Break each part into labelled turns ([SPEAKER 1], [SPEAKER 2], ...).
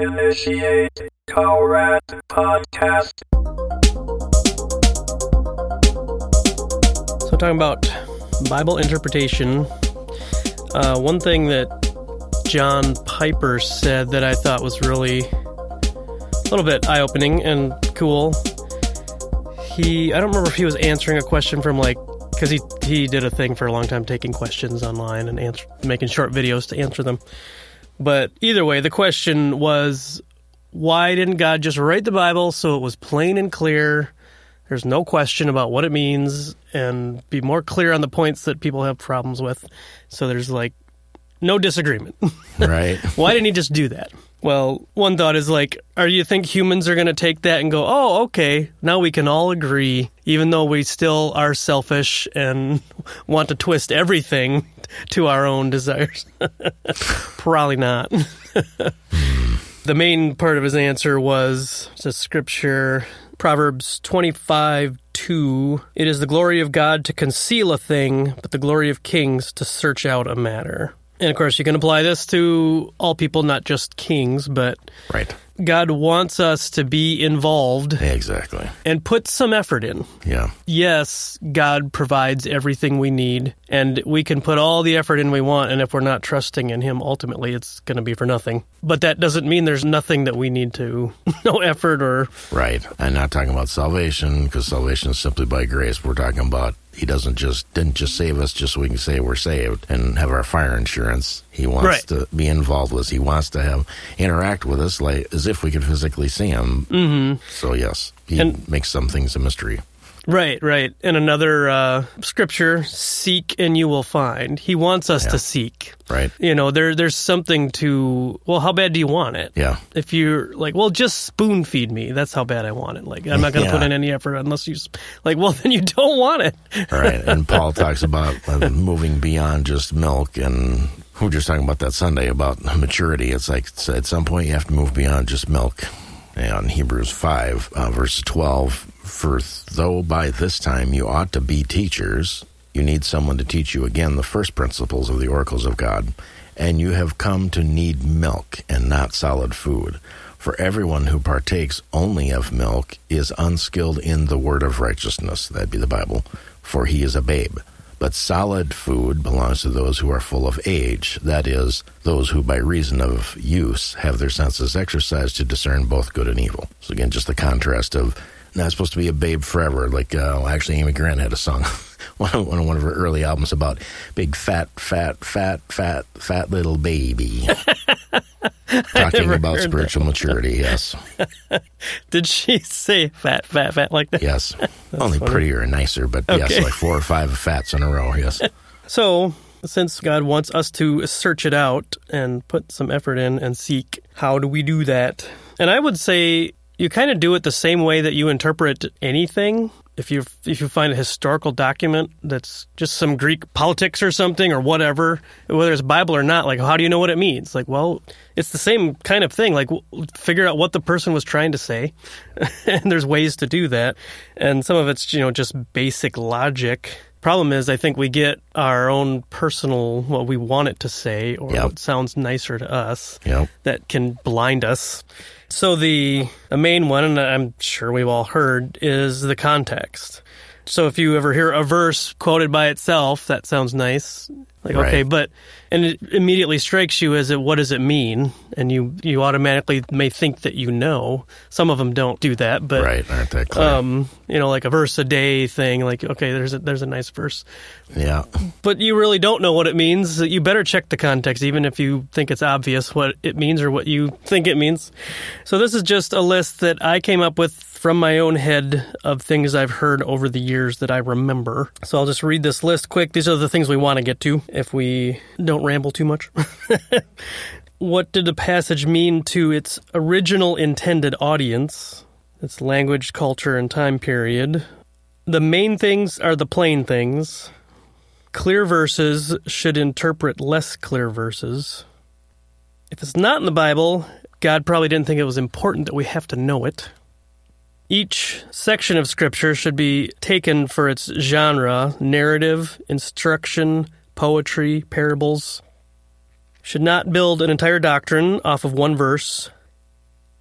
[SPEAKER 1] Initiate Cowrat Podcast.
[SPEAKER 2] So talking about Bible interpretation, one thing that John Piper said that I thought was really a little bit eye-opening and cool. I don't remember if he was answering a question from because he did a thing for a long time taking questions online and making short videos to answer them. But either way, the question was, why didn't God just write the Bible so it was plain and clear? There's no question about what it means and be more clear on the points that people have problems with. So there's no disagreement.
[SPEAKER 3] Right.
[SPEAKER 2] Why didn't he just do that? Well, one thought is do you think humans are going to take that and go, oh, okay, now we can all agree, even though we still are selfish and want to twist everything to our own desires? Probably not. The main part of his answer was the scripture, Proverbs 25:2. It is the glory of God to conceal a thing, but the glory of kings to search out a matter. And, of course, you can apply this to all people, not just kings, but
[SPEAKER 3] right.
[SPEAKER 2] God wants us to be involved.
[SPEAKER 3] Yeah, exactly.
[SPEAKER 2] And put some effort in.
[SPEAKER 3] Yeah.
[SPEAKER 2] Yes, God provides everything we need, and we can put all the effort in we want, and if we're not trusting in Him, ultimately it's going to be for nothing. But that doesn't mean there's nothing that we need to, no effort or...
[SPEAKER 3] Right. I'm not talking about salvation, because salvation is simply by grace. We're talking about He didn't just save us just so we can say we're saved and have our fire insurance. He wants to be involved with us. He wants to interact with us as if we could physically see Him. Mm-hmm. So yes, He makes some things a mystery.
[SPEAKER 2] Right. And another scripture, seek and you will find. He wants us to seek.
[SPEAKER 3] Right.
[SPEAKER 2] There's something to, well, how bad do you want it?
[SPEAKER 3] Yeah.
[SPEAKER 2] If you're just spoon feed me, that's how bad I want it. I'm not going to put in any effort unless you, then you don't want it.
[SPEAKER 3] Right. And Paul talks about moving beyond just milk, and we were just talking about that Sunday about maturity. It's at some point you have to move beyond just milk. And Hebrews 5, verse 12, for though by this time you ought to be teachers, you need someone to teach you again the first principles of the oracles of God, and you have come to need milk and not solid food. For everyone who partakes only of milk is unskilled in the word of righteousness, that'd be the Bible, for he is a babe. But solid food belongs to those who are full of age, that is, those who by reason of use have their senses exercised to discern both good and evil. So again, just the contrast of not supposed to be a babe forever. Actually, Amy Grant had a song on one of her early albums about big fat little baby. Talking about spiritual maturity, yes.
[SPEAKER 2] Did she say fat like that?
[SPEAKER 3] Yes. Only funny. Prettier and nicer, but okay. Yes, 4 or 5 fats in a row, yes.
[SPEAKER 2] So, since God wants us to search it out and put some effort in and seek, how do we do that? And I would say you kind of do it the same way that you interpret anything. If you find a historical document that's just some Greek politics or something or whatever, whether it's Bible or not, how do you know what it means? It's the same kind of thing. Figure out what the person was trying to say. And there's ways to do that. And some of it's, just basic logic. Problem is, I think we get our own personal, what we want it to say or what sounds nicer to us that can blind us. So the main one, and I'm sure we've all heard, is the context. So if you ever hear a verse quoted by itself, that sounds nice. Okay, and it immediately strikes you as what does it mean? And you automatically may think that you know. Some of them don't do that, but
[SPEAKER 3] right, aren't that clear?
[SPEAKER 2] Like a verse a day thing. Okay, there's a nice verse.
[SPEAKER 3] Yeah.
[SPEAKER 2] But you really don't know what it means. You better check the context, even if you think it's obvious what it means or what you think it means. So this is just a list that I came up with from my own head of things I've heard over the years that I remember. So I'll just read this list quick. These are the things we want to get to if we don't ramble too much. What did the passage mean to its original intended audience? Its language, culture, and time period. The main things are the plain things. Clear verses should interpret less clear verses. If it's not in the Bible, God probably didn't think it was important that we have to know it. Each section of Scripture should be taken for its genre, narrative, instruction, poetry, parables. Should not build an entire doctrine off of one verse.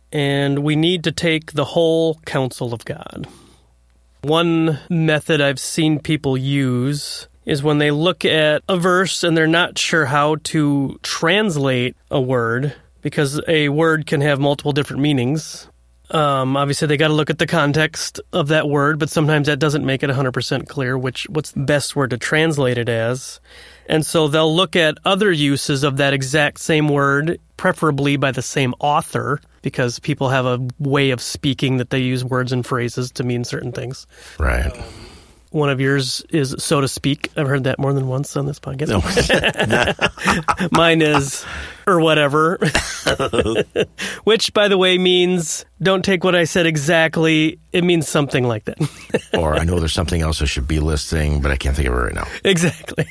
[SPEAKER 2] and we need to take the whole counsel of God. One method I've seen people use is when they look at a verse and they're not sure how to translate a word, because a word can have multiple different meanings. Obviously, they got to look at the context of that word, but sometimes that doesn't make it 100% clear what's the best word to translate it as. And so they'll look at other uses of that exact same word, preferably by the same author, because people have a way of speaking that they use words and phrases to mean certain things.
[SPEAKER 3] Right.
[SPEAKER 2] One of yours is so to speak. I've heard that more than once on this podcast.
[SPEAKER 3] No.
[SPEAKER 2] Mine is, or whatever. Which, by the way, means don't take what I said exactly. It means something like that.
[SPEAKER 3] Or I know there's something else I should be listing, but I can't think of it right now.
[SPEAKER 2] Exactly.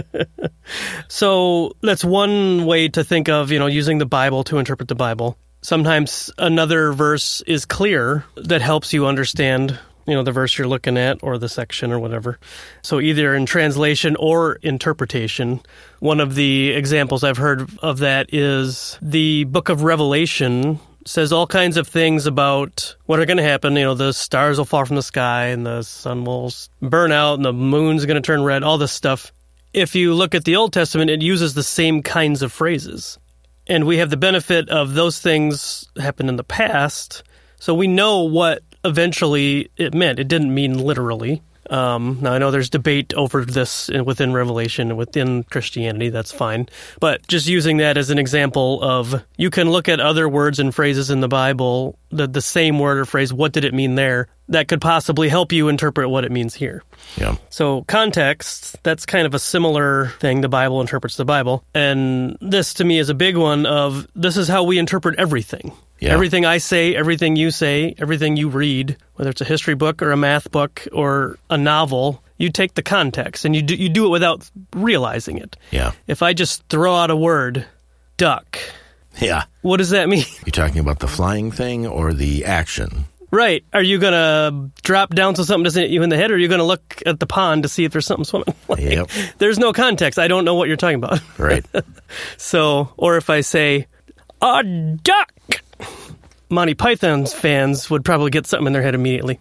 [SPEAKER 2] So that's one way to think of, using the Bible to interpret the Bible. Sometimes another verse is clear that helps you understand the verse you're looking at or the section or whatever. So either in translation or interpretation. One of the examples I've heard of that is the book of Revelation says all kinds of things about what are going to happen. The stars will fall from the sky and the sun will burn out and the moon's going to turn red, all this stuff. If you look at the Old Testament, it uses the same kinds of phrases. And we have the benefit of those things happened in the past, so we know what eventually it meant. It didn't mean literally. Now, I know there's debate over this within Revelation and within Christianity. That's fine. But just using that as an example of you can look at other words and phrases in the Bible, the same word or phrase, what did it mean there? That could possibly help you interpret what it means here.
[SPEAKER 3] Yeah.
[SPEAKER 2] So context, that's kind of a similar thing. The Bible interprets the Bible. And this, to me, is a big one of this is how we interpret everything.
[SPEAKER 3] Yeah.
[SPEAKER 2] Everything I say, everything you say, everything you read, whether it's a history book or a math book or a novel, you take the context and you do it without realizing it.
[SPEAKER 3] Yeah.
[SPEAKER 2] If I just throw out a word, duck,
[SPEAKER 3] Yeah.
[SPEAKER 2] what does that mean?
[SPEAKER 3] You talking about the flying thing or the action?
[SPEAKER 2] Right. Are you going to drop down so something doesn't hit you in the head, or are you going to look at the pond to see if there's something swimming?
[SPEAKER 3] Yep.
[SPEAKER 2] There's no context. I don't know what you're talking about.
[SPEAKER 3] Right.
[SPEAKER 2] So, or if I say, a duck, Monty Python's fans would probably get something in their head immediately.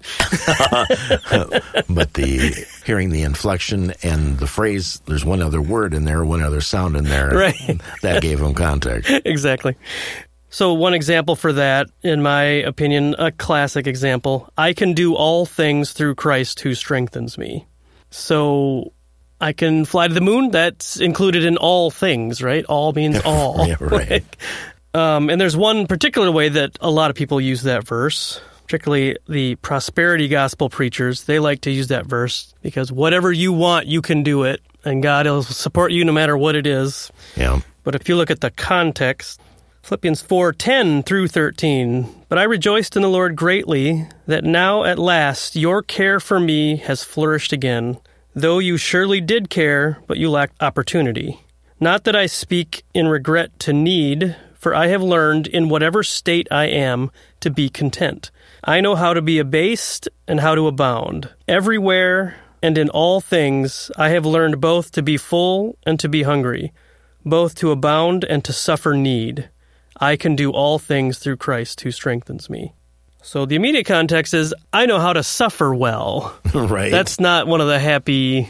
[SPEAKER 3] But hearing the inflection and the phrase, there's one other word in there, one other sound in there.
[SPEAKER 2] Right.
[SPEAKER 3] That gave them context.
[SPEAKER 2] Exactly. So one example for that, in my opinion, a classic example, I can do all things through Christ who strengthens me. So I can fly to the moon. That's included in all things, right? All means all.
[SPEAKER 3] Yeah, right.
[SPEAKER 2] And there's one particular way that a lot of people use that verse, particularly the prosperity gospel preachers. They like to use that verse because whatever you want, you can do it, and God will support you no matter what it is.
[SPEAKER 3] Yeah.
[SPEAKER 2] But if you look at the context, Philippians 4:10 through 13, but I rejoiced in the Lord greatly that now at last your care for me has flourished again, though you surely did care, but you lacked opportunity. Not that I speak in regret to need, for I have learned in whatever state I am to be content. I know how to be abased and how to abound. Everywhere and in all things I have learned both to be full and to be hungry, both to abound and to suffer need. I can do all things through Christ who strengthens me. So the immediate context is, I know how to suffer well.
[SPEAKER 3] Right.
[SPEAKER 2] That's not one of the happy,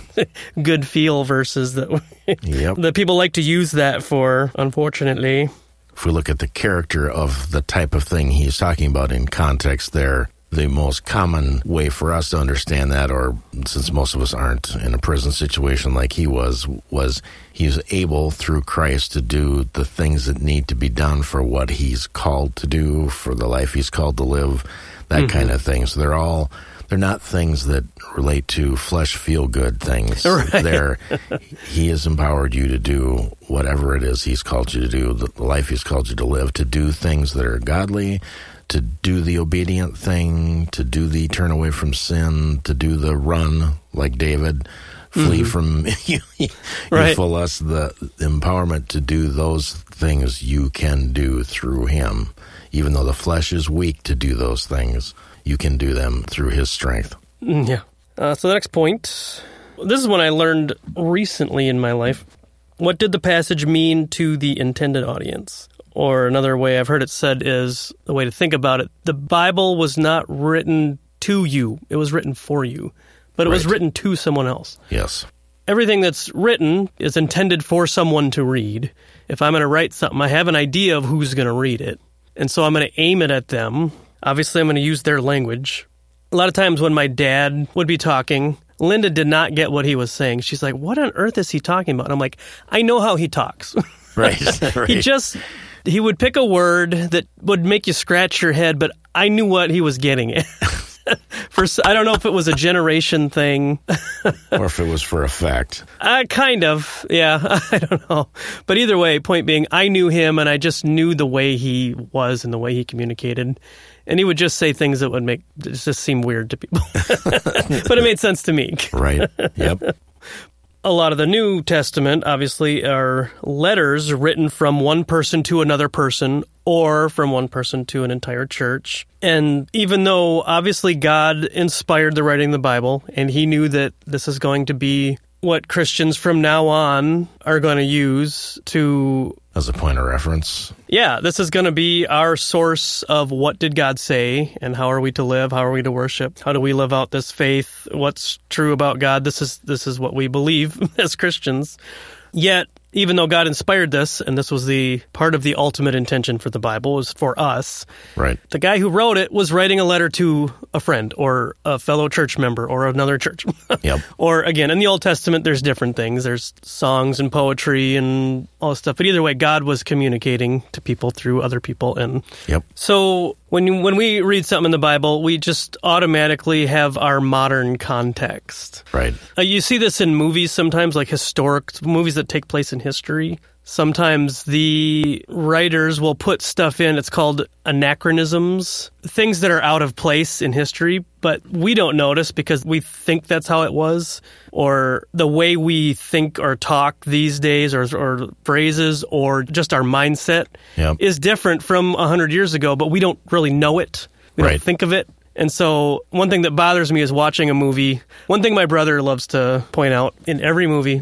[SPEAKER 2] good feel verses that that people like to use that for, unfortunately.
[SPEAKER 3] If we look at the character of the type of thing he's talking about in context there, the most common way for us to understand that, or since most of us aren't in a prison situation like he was he's able through Christ to do the things that need to be done for what he's called to do, for the life he's called to live, that kind of thing. So they're not things that relate to flesh feel-good things.
[SPEAKER 2] Right.
[SPEAKER 3] He has empowered you to do whatever it is he's called you to do, the life he's called you to live, to do things that are godly, to do the obedient thing, to do the turn away from sin, to do the run like David, flee from you full us, the empowerment to do those things you can do through him. Even though the flesh is weak to do those things, you can do them through his strength.
[SPEAKER 2] Yeah. So the next point, this is one I learned recently in my life. What did the passage mean to the intended audience? or another way I've heard it said is, the way to think about it, the Bible was not written to you. It was written for you. But it was written to someone else.
[SPEAKER 3] Yes.
[SPEAKER 2] Everything that's written is intended for someone to read. If I'm going to write something, I have an idea of who's going to read it. And so I'm going to aim it at them. Obviously, I'm going to use their language. A lot of times when my dad would be talking, Linda did not get what he was saying. She's like, what on earth is he talking about? And I'm like, I know how he talks.
[SPEAKER 3] Right.
[SPEAKER 2] He would pick a word that would make you scratch your head, but I knew what he was getting at. I don't know if it was a generation thing.
[SPEAKER 3] Or if it was for effect.
[SPEAKER 2] Kind of, yeah. I don't know. But either way, point being, I knew him, and I just knew the way he was and the way he communicated. And he would just say things that would make it just seem weird to people. But it made sense to me.
[SPEAKER 3] Right, yep.
[SPEAKER 2] A lot of the New Testament, obviously, are letters written from one person to another person or from one person to an entire church. And even though, obviously, God inspired the writing of the Bible, and he knew that this is going to be what Christians from now on are going to use to...
[SPEAKER 3] As a point of reference.
[SPEAKER 2] Yeah, this is going to be our source of what did God say, and how are we to live, how are we to worship, how do we live out this faith, what's true about God. This is what we believe as Christians. Yet, even though God inspired this, and this was the part of the ultimate intention for the Bible, was for us.
[SPEAKER 3] Right.
[SPEAKER 2] The guy who wrote it was writing a letter to a friend or a fellow church member or another church.
[SPEAKER 3] Yep.
[SPEAKER 2] Or, again, in the Old Testament, there's different things. There's songs and poetry and all this stuff. But either way, God was communicating to people through other people. And
[SPEAKER 3] yep.
[SPEAKER 2] So when we read something in the Bible, we just automatically have our modern context.
[SPEAKER 3] Right.
[SPEAKER 2] You see this in movies sometimes, like historic movies that take place in history. Sometimes the writers will put stuff in, it's called anachronisms, things that are out of place in history, but we don't notice because we think that's how it was, or the way we think or talk these days, or phrases, or just our mindset is different from 100 years ago, but we don't really know it. We don't think of it. And so one thing that bothers me is watching a movie. One thing my brother loves to point out in every movie,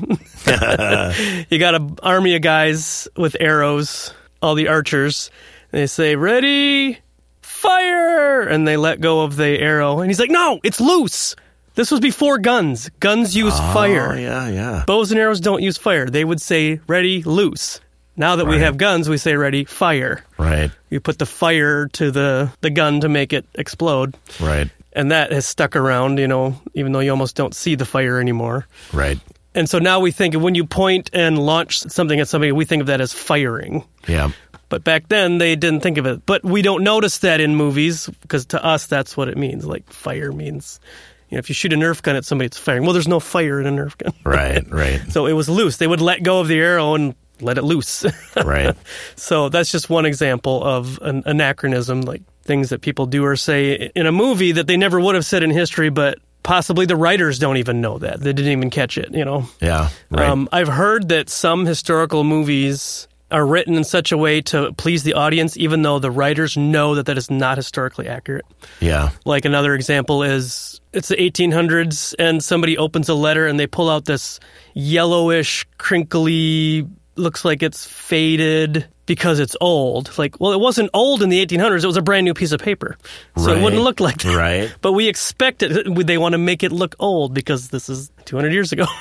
[SPEAKER 2] you got an army of guys with arrows, all the archers. And they say, ready, fire! And they let go of the arrow. And he's like, no, it's loose. This was before guns. Guns use fire.
[SPEAKER 3] Yeah.
[SPEAKER 2] Bows and arrows don't use fire. They would say, ready, loose. Now that we have guns, we say, ready, fire.
[SPEAKER 3] Right.
[SPEAKER 2] You put the fire to the gun to make it explode.
[SPEAKER 3] Right.
[SPEAKER 2] And that has stuck around, even though you almost don't see the fire anymore.
[SPEAKER 3] Right.
[SPEAKER 2] And so now we think when you point and launch something at somebody, we think of that as firing.
[SPEAKER 3] Yeah.
[SPEAKER 2] But back then, they didn't think of it. But we don't notice that in movies, because to us, that's what it means. Like, fire means... if you shoot a Nerf gun at somebody, it's firing. Well, there's no fire in a Nerf gun.
[SPEAKER 3] Right.
[SPEAKER 2] So it was loose. They would let go of the arrow and let it loose.
[SPEAKER 3] Right.
[SPEAKER 2] So that's just one example of an anachronism, like things that people do or say in a movie that they never would have said in history, but possibly the writers don't even know that. They didn't even catch it,
[SPEAKER 3] Yeah, right.
[SPEAKER 2] I've heard that some historical movies are written in such a way to please the audience, even though the writers know that is not historically accurate.
[SPEAKER 3] Yeah.
[SPEAKER 2] Like another example is, it's the 1800s, and somebody opens a letter and they pull out this yellowish, crinkly, looks like it's faded because it's old. Like, well, it wasn't old in the 1800s. It was a brand new piece of paper. So it wouldn't look like that.
[SPEAKER 3] Right.
[SPEAKER 2] But we expect it. They want to make it look old because this is 200 years ago.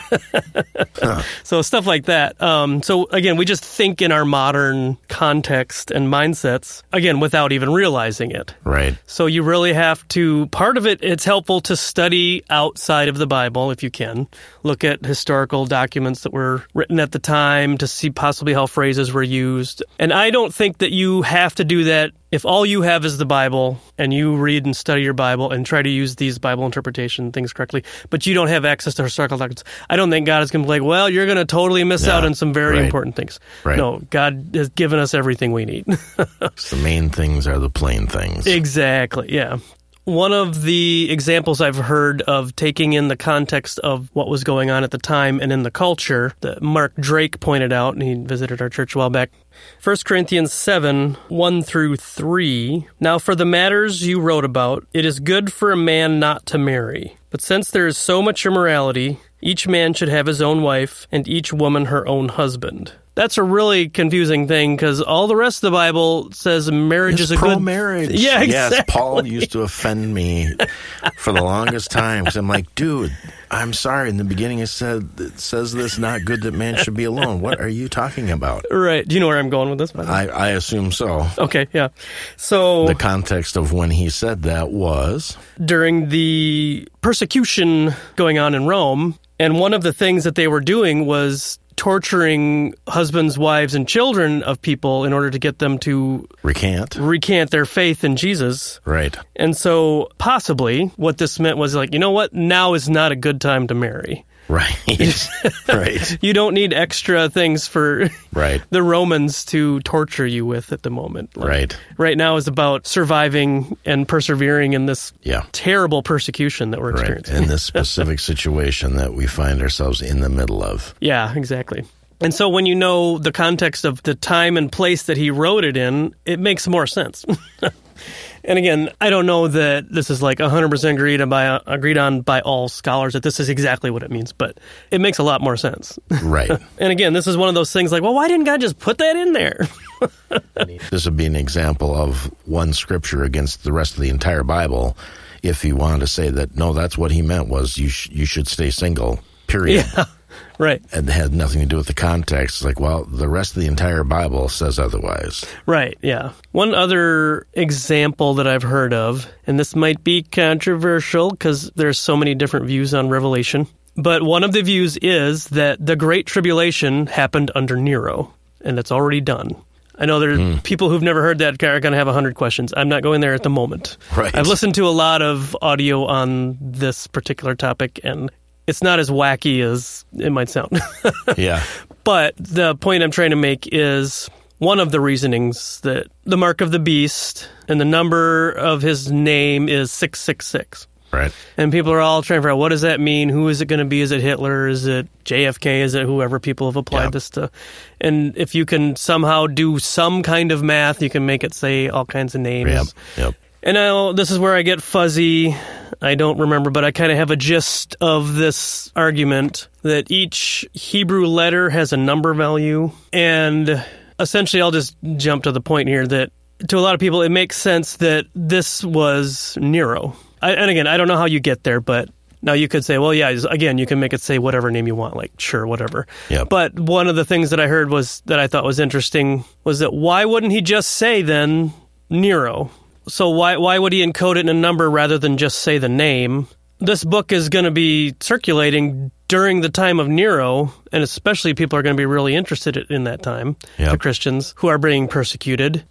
[SPEAKER 2] So stuff like that. So again, we just think in our modern context and mindsets, again, without even realizing it.
[SPEAKER 3] Right.
[SPEAKER 2] So you really have to, part of it, it's helpful to study outside of the Bible if you can. Look at historical documents that were written at the time to see possibly how phrases were used. And I don't think that you have to do that if all you have is the Bible and you read and study your Bible and try to use these Bible interpretation things correctly, but you don't have access to historical documents. I don't think God is going to be like, well, you're going to totally miss out on some very important things.
[SPEAKER 3] Right.
[SPEAKER 2] No, God has given us everything we need.
[SPEAKER 3] The main things are the plain things.
[SPEAKER 2] Exactly, yeah. One of the examples I've heard of taking in the context of what was going on at the time and in the culture that Mark Drake pointed out, and he visited our church a while back. 1 Corinthians 7, 1 through 3. Now for the matters you wrote about, it is good for a man not to marry. But since there is so much immorality, each man should have his own wife, and each woman her own husband. that's a really confusing thing because all the rest of the Bible says marriage is a good
[SPEAKER 3] pro-marriage.
[SPEAKER 2] Yeah, exactly.
[SPEAKER 3] Yes, Paul used to offend me for the longest time because I'm like, dude, I'm sorry. In the beginning, it says this, not good that man should be alone. What are you talking about?
[SPEAKER 2] Right. Do you know where I'm going with this?
[SPEAKER 3] I assume so.
[SPEAKER 2] Okay, yeah. So
[SPEAKER 3] the context of when he said that was
[SPEAKER 2] during the persecution going on in Rome, and one of the things that they were doing was torturing husbands, wives, and children of people in order to get them to recant their faith in Jesus.
[SPEAKER 3] Right.
[SPEAKER 2] And so possibly what this meant was like, you know what? Now is not a good time to marry.
[SPEAKER 3] Right. Right.
[SPEAKER 2] You don't need extra things for the Romans to torture you with at the moment.
[SPEAKER 3] Right.
[SPEAKER 2] Right now is about surviving and persevering in this terrible persecution that we're experiencing.
[SPEAKER 3] In this specific situation that we find ourselves in the middle of.
[SPEAKER 2] Yeah, exactly. And so when you know the context of the time and place that he wrote it in, it makes more sense. And again, I don't know that this is like 100% agreed on by all scholars that this is exactly what it means, but it makes a lot more sense.
[SPEAKER 3] Right.
[SPEAKER 2] And again, this is one of those things like, well, why didn't God just put that in there?
[SPEAKER 3] This would be an example of one scripture against the rest of the entire Bible. If he wanted to say that, no, that's what he meant was you should stay single, period.
[SPEAKER 2] Yeah. Right.
[SPEAKER 3] And it had nothing to do with the context. It's like, well, the rest of the entire Bible says otherwise.
[SPEAKER 2] Right, yeah. One other example that I've heard of, and this might be controversial because there's so many different views on Revelation, but one of the views is that the Great Tribulation happened under Nero, and it's already done. I know there are people who've never heard that are going to have 100 questions. I'm not going there at the moment.
[SPEAKER 3] Right.
[SPEAKER 2] I've listened to a lot of audio on this particular topic, and it's not as wacky as it might sound.
[SPEAKER 3] Yeah.
[SPEAKER 2] But the point I'm trying to make is one of the reasonings that the mark of the beast and the number of his name is 666.
[SPEAKER 3] Right.
[SPEAKER 2] And people are all trying to figure out, what does that mean? Who is it going to be? Is it Hitler? Is it JFK? Is it whoever people have applied this to? And if you can somehow do some kind of math, you can make it say all kinds of names.
[SPEAKER 3] Yep.
[SPEAKER 2] And now this is where I get fuzzy. I don't remember, but I kind of have a gist of this argument that each Hebrew letter has a number value. And essentially, I'll just jump to the point here that to a lot of people, it makes sense that this was Nero. And again, I don't know how you get there, but now you could say, well, yeah, again, you can make it say whatever name you want, like, sure, whatever.
[SPEAKER 3] Yep.
[SPEAKER 2] But one of the things that I heard was that I thought was interesting was that why wouldn't he just say then Nero? So why would he encode it in a number rather than just say the name? This book is going to be circulating during the time of Nero, and especially people are going to be really interested in that time, the Christians who are being persecuted.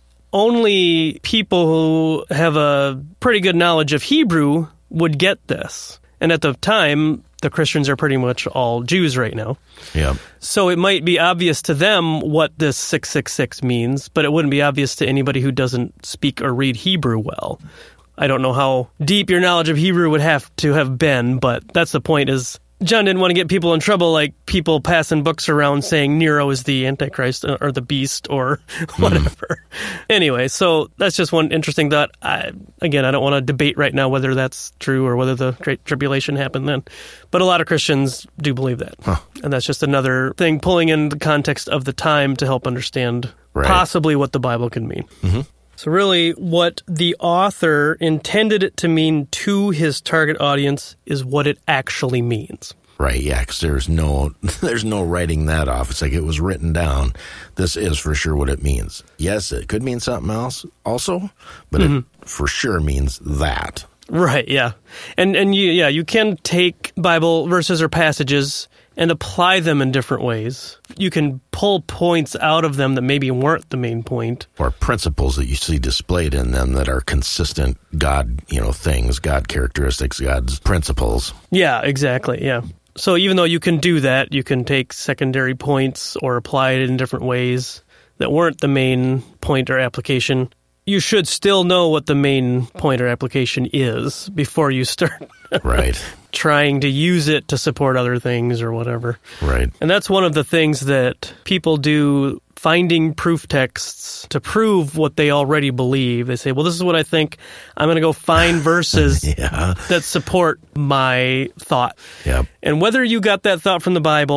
[SPEAKER 2] Only people who have a pretty good knowledge of Hebrew would get this. And at the time, the Christians are pretty much all Jews right now.
[SPEAKER 3] Yeah.
[SPEAKER 2] So it might be obvious to them what this 666 means, but it wouldn't be obvious to anybody who doesn't speak or read Hebrew well. I don't know how deep your knowledge of Hebrew would have to have been, but that's the point is John didn't want to get people in trouble, like people passing books around saying Nero is the Antichrist or the beast or whatever. Anyway, so that's just one interesting thought. I don't want to debate right now whether that's true or whether the Great Tribulation happened then. But a lot of Christians do believe that. Huh. And that's just another thing pulling in the context of the time to help understand possibly what the Bible can mean. Mm-hmm. So really, what the author intended it to mean to his target audience is what it actually means.
[SPEAKER 3] Right, yeah, because there's no writing that off. It's like it was written down. This is for sure what it means. Yes, it could mean something else also, but it for sure means that.
[SPEAKER 2] Right, yeah. And you can take Bible verses or passages and apply them in different ways. You can pull points out of them that maybe weren't the main point.
[SPEAKER 3] Or principles that you see displayed in them that are consistent God, things, God characteristics, God's principles.
[SPEAKER 2] Yeah, exactly, yeah. So even though you can do that, you can take secondary points or apply it in different ways that weren't the main point or application. You should still know what the main point or application is before you start trying to use it to support other things or whatever.
[SPEAKER 3] Right.
[SPEAKER 2] And that's one of the things that people do, finding proof texts to prove what they already believe. They say, well, this is what I think. I'm going to go find verses that support my thought.
[SPEAKER 3] Yep.
[SPEAKER 2] And whether you got that thought from the Bible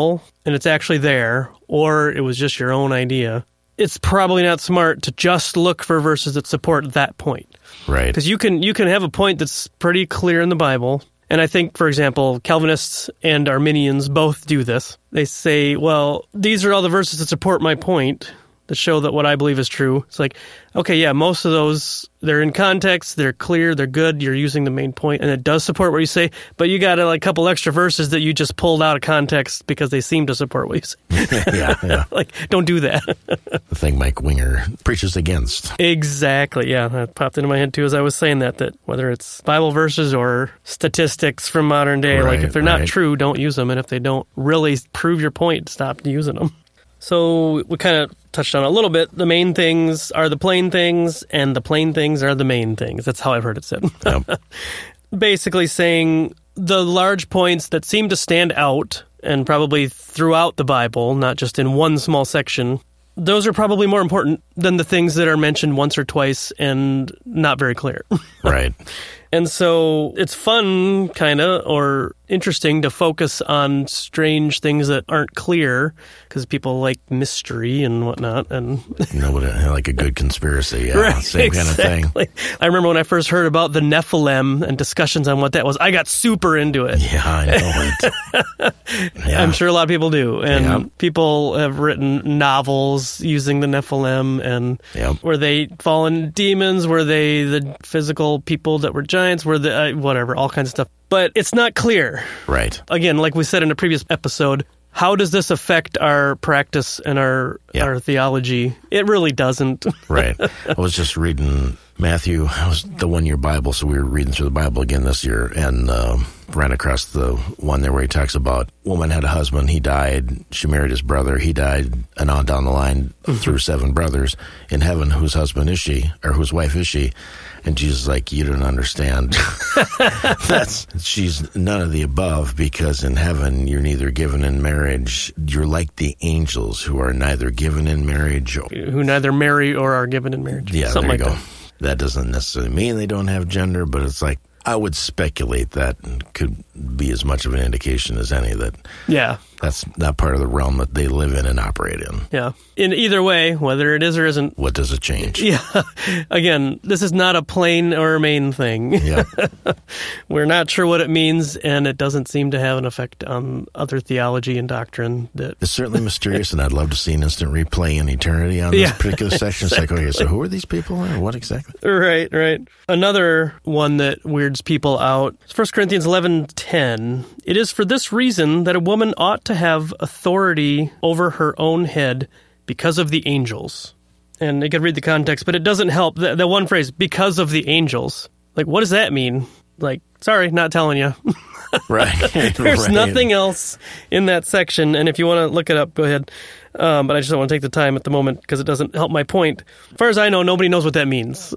[SPEAKER 2] and it's actually there, or it was just your own idea, it's probably not smart to just look for verses that support that point.
[SPEAKER 3] Right.
[SPEAKER 2] Because you can have a point that's pretty clear in the Bible. And I think, for example, Calvinists and Arminians both do this. They say, well, these are all the verses that support my point, that show that what I believe is true. It's like, okay, yeah, most of those, they're in context, they're clear, they're good, you're using the main point, and it does support what you say, but you got a couple extra verses that you just pulled out of context because they seem to support what you say.
[SPEAKER 3] Yeah.
[SPEAKER 2] Like, don't do that.
[SPEAKER 3] The thing Mike Winger preaches against.
[SPEAKER 2] Exactly, yeah. That popped into my head, too, as I was saying that whether it's Bible verses or statistics from modern day,
[SPEAKER 3] Right,
[SPEAKER 2] like, if they're not true, don't use them, and if they don't really prove your point, stop using them. So we kind of touched on a little bit. The main things are the plain things, and the plain things are the main things. That's how I've heard it said.
[SPEAKER 3] Yep.
[SPEAKER 2] Basically saying the large points that seem to stand out, and probably throughout the Bible, not just in one small section, those are probably more important than the things that are mentioned once or twice and not very clear.
[SPEAKER 3] Right.
[SPEAKER 2] And so it's fun, kind of, or interesting to focus on strange things that aren't clear, because people like mystery and whatnot. And
[SPEAKER 3] Nobody like a good conspiracy. Yeah,
[SPEAKER 2] right,
[SPEAKER 3] same
[SPEAKER 2] exactly.
[SPEAKER 3] kind of thing.
[SPEAKER 2] I remember when I first heard about the Nephilim and discussions on what that was, I got super into it.
[SPEAKER 3] Yeah, I know it. Yeah.
[SPEAKER 2] I'm sure a lot of people do. And
[SPEAKER 3] Yeah.
[SPEAKER 2] people have written novels using the Nephilim, and
[SPEAKER 3] Yep.
[SPEAKER 2] were they fallen demons? Were they the physical people that were giants? Were the whatever, all kinds of stuff. But it's not clear.
[SPEAKER 3] Right.
[SPEAKER 2] Again, like we said in a previous episode, how does this affect our practice and our theology? It really doesn't.
[SPEAKER 3] Right. I was just reading Matthew. It was the one-year Bible, so we were reading through the Bible again this year, and ran across the one there where he talks about woman had a husband, he died, she married his brother, he died, and on down the line through 7 brothers. In heaven, whose husband is she, or whose wife is she? And Jesus is like, you don't understand. She's none of the above, because in heaven you're neither given in marriage. You're like the angels who are neither given in marriage.
[SPEAKER 2] Who neither marry or are given in marriage.
[SPEAKER 3] Yeah,
[SPEAKER 2] Something
[SPEAKER 3] there you
[SPEAKER 2] like
[SPEAKER 3] go. That doesn't necessarily mean they don't have gender, but it's like, I would speculate that could be as much of an indication as any that
[SPEAKER 2] Yeah.
[SPEAKER 3] that's not part of the realm that they live in and operate in.
[SPEAKER 2] Yeah. In either way, whether it is or isn't.
[SPEAKER 3] What does it change?
[SPEAKER 2] Yeah. Again, this is not a plain or main thing.
[SPEAKER 3] Yeah.
[SPEAKER 2] We're not sure what it means, and it doesn't seem to have an effect on other theology and doctrine.
[SPEAKER 3] It's certainly mysterious, and I'd love to see an instant replay in eternity on this particular section. Exactly. It's like, okay, so who are these people, or what exactly?
[SPEAKER 2] Right. Another one that weirds people out is 1 Corinthians 11:10. It is for this reason that a woman ought to have authority over her own head because of the angels. And you could read the context, but it doesn't help. The one phrase, because of the angels. Like, what does that mean? Like, sorry, not telling you.
[SPEAKER 3] Right.
[SPEAKER 2] There's nothing else in that section, and if you want to look it up, go ahead. But I just don't want to take the time at the moment because it doesn't help my point. As far as I know, nobody knows what that means.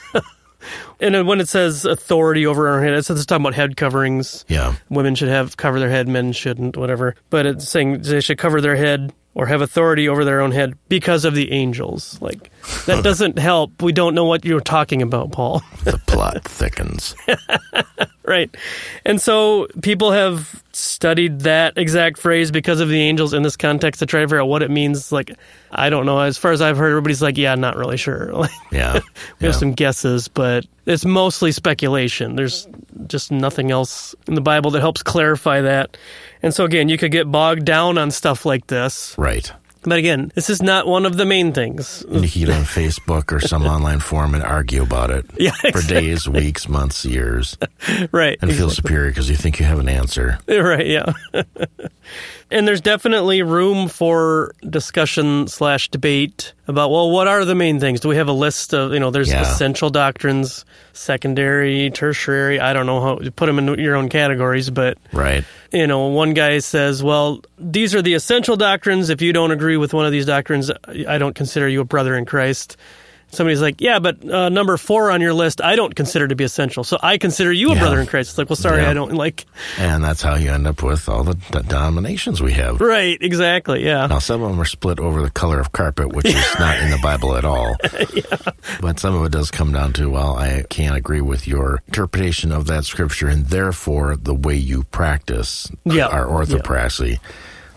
[SPEAKER 2] And then when it says authority over our head, it's talking about head coverings.
[SPEAKER 3] Yeah.
[SPEAKER 2] Women should cover their head, men shouldn't, whatever. But it's saying they should cover their head or have authority over their own head because of the angels. Like, that doesn't help. We don't know what you're talking about, Paul.
[SPEAKER 3] The plot thickens.
[SPEAKER 2] Right. And so people have studied that exact phrase, because of the angels, in this context to try to figure out what it means. Like, I don't know. As far as I've heard, everybody's like, yeah, not really sure. Like,
[SPEAKER 3] Yeah.
[SPEAKER 2] we have some guesses, but it's mostly speculation. There's just nothing else in the Bible that helps clarify that. And so, again, you could get bogged down on stuff like this.
[SPEAKER 3] Right.
[SPEAKER 2] But again, this is not one of the main things.
[SPEAKER 3] And you can get on Facebook or some online forum and argue about it for days, weeks, months, years.
[SPEAKER 2] Right.
[SPEAKER 3] And feel superior because you think you have an answer.
[SPEAKER 2] Right, yeah. And there's definitely room for discussion/debate about, well, what are the main things? Do we have a list of, there's essential doctrines, secondary, tertiary, I don't know how to put them in your own categories, but
[SPEAKER 3] right.
[SPEAKER 2] One guy says, well, these are the essential doctrines. If you don't agree with one of these doctrines, I don't consider you a brother in Christ. Somebody's like, yeah, but number 4 on your list, I don't consider to be essential. So I consider you a brother in Christ. It's like, well, sorry, I don't like.
[SPEAKER 3] And that's how you end up with all the denominations we have.
[SPEAKER 2] Right, exactly, yeah.
[SPEAKER 3] Now, some of them are split over the color of carpet, which is not in the Bible at all. But some of it does come down to, well, I can't agree with your interpretation of that scripture, and therefore the way you practice our orthopraxy.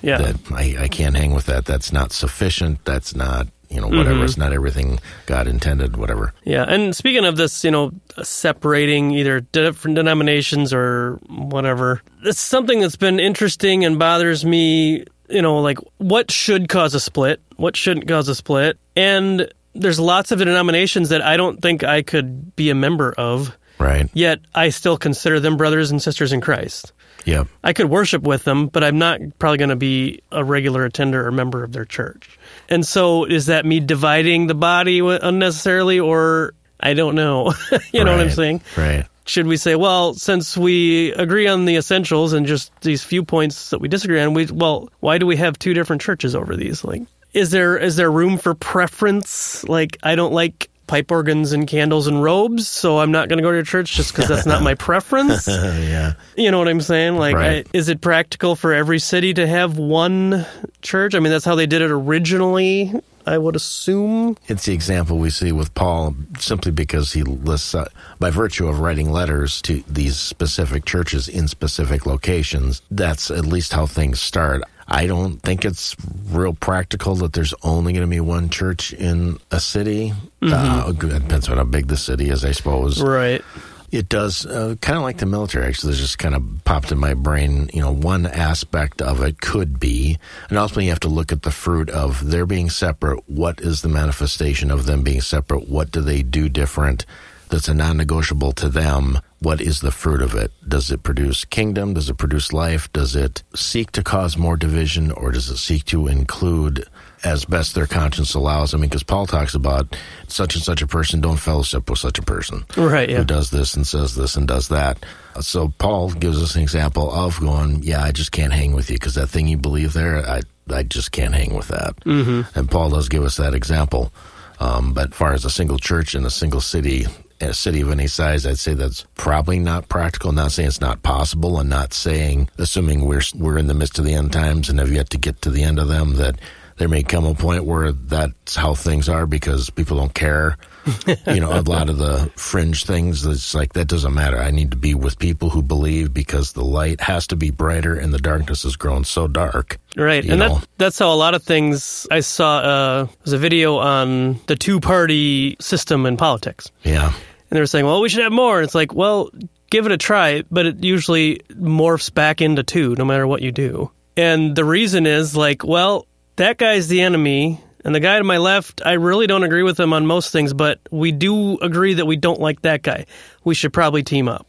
[SPEAKER 2] Yeah.
[SPEAKER 3] That I can't hang with that. That's not sufficient. That's not, whatever. It's not everything God intended, whatever.
[SPEAKER 2] Yeah, and speaking of this, separating either different denominations or whatever, it's something that's been interesting and bothers me, like what should cause a split, what shouldn't cause a split. And there's lots of denominations that I don't think I could be a member of.
[SPEAKER 3] Right.
[SPEAKER 2] Yet I still consider them brothers and sisters in Christ.
[SPEAKER 3] Yep.
[SPEAKER 2] I could worship with them, but I'm not probably going to be a regular attender or member of their church. And so is that me dividing the body unnecessarily, or I don't know. You know what I'm saying?
[SPEAKER 3] Right.
[SPEAKER 2] Should we say, well, since we agree on the essentials and just these few points that we disagree on, why do we have two different churches over these? Like, is there room for preference? Like, I don't like pipe organs and candles and robes, so I'm not going to go to your church just because that's not my preference.
[SPEAKER 3] Yeah.
[SPEAKER 2] You know what I'm saying? Like,
[SPEAKER 3] right.
[SPEAKER 2] Is it practical for every city to have one church? I mean, that's how they did it originally, I would assume.
[SPEAKER 3] It's the example we see with Paul simply because he lists, by virtue of writing letters to these specific churches in specific locations, that's at least how things start. I don't think it's real practical that there's only going to be one church in a city. It depends on how big the city is, I suppose.
[SPEAKER 2] Right.
[SPEAKER 3] It does, kind of like the military, actually. This just kind of popped in my brain. One aspect of it could be, and ultimately you have to look at the fruit of their being separate. What is the manifestation of them being separate? What do they do different that's a non-negotiable to them? What is the fruit of it? Does it produce kingdom? Does it produce life? Does it seek to cause more division, or does it seek to include as best their conscience allows? I mean, because Paul talks about such and such a person, don't fellowship with such a person.
[SPEAKER 2] Right, yeah.
[SPEAKER 3] Who does this and says this and does that. So Paul gives us an example of going, I just can't hang with you because that thing you believe there, I just can't hang with that. Mm-hmm. And Paul does give us that example. But as far as a single church in a single city, a city of any size, I'd say that's probably not practical. Not saying it's not possible, and not saying, assuming we're in the midst of the end times and have yet to get to the end of them, that there may come a point where that's how things are because people don't care. A lot of the fringe things, it's like, that doesn't matter. I need to be with people who believe because the light has to be brighter and the darkness has grown so dark.
[SPEAKER 2] Right. And that's how a lot of things, I saw, was a video on the two-party system in politics.
[SPEAKER 3] Yeah.
[SPEAKER 2] And they were saying, well, we should have more. And it's like, well, give it a try, but it usually morphs back into two, no matter what you do. And the reason is like, well, that guy's the enemy, and the guy to my left, I really don't agree with him on most things, but we do agree that we don't like that guy. We should probably team up.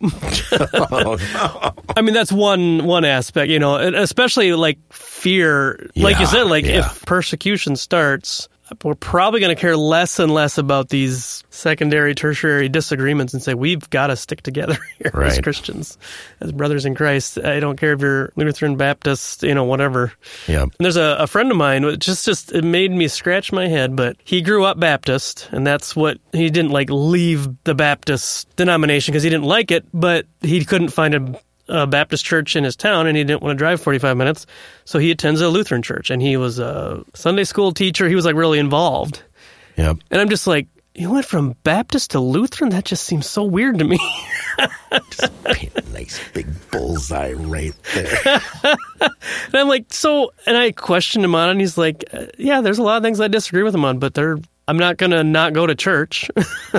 [SPEAKER 3] Oh, no.
[SPEAKER 2] I mean, that's one aspect, and especially like fear. Like you said, if persecution starts, we're probably going to care less and less about these secondary, tertiary disagreements and say, we've got to stick together here as Christians, as brothers in Christ. I don't care if you're Lutheran, Baptist, whatever.
[SPEAKER 3] Yeah.
[SPEAKER 2] And there's a friend of mine, it made me scratch my head, but he grew up Baptist, and that's what, he didn't leave the Baptist denomination because he didn't like it, but he couldn't find a Baptist church in his town, and he didn't want to drive 45 minutes, so he attends a Lutheran church, and he was a Sunday school teacher. He was really involved.
[SPEAKER 3] Yep.
[SPEAKER 2] And I'm just like, you went from Baptist to Lutheran? That just seems so weird to me.
[SPEAKER 3] Just paint a nice big bullseye right there.
[SPEAKER 2] And I'm like, and I questioned him on it, and he's like, yeah, there's a lot of things I disagree with him on, but I'm not going to not go to church.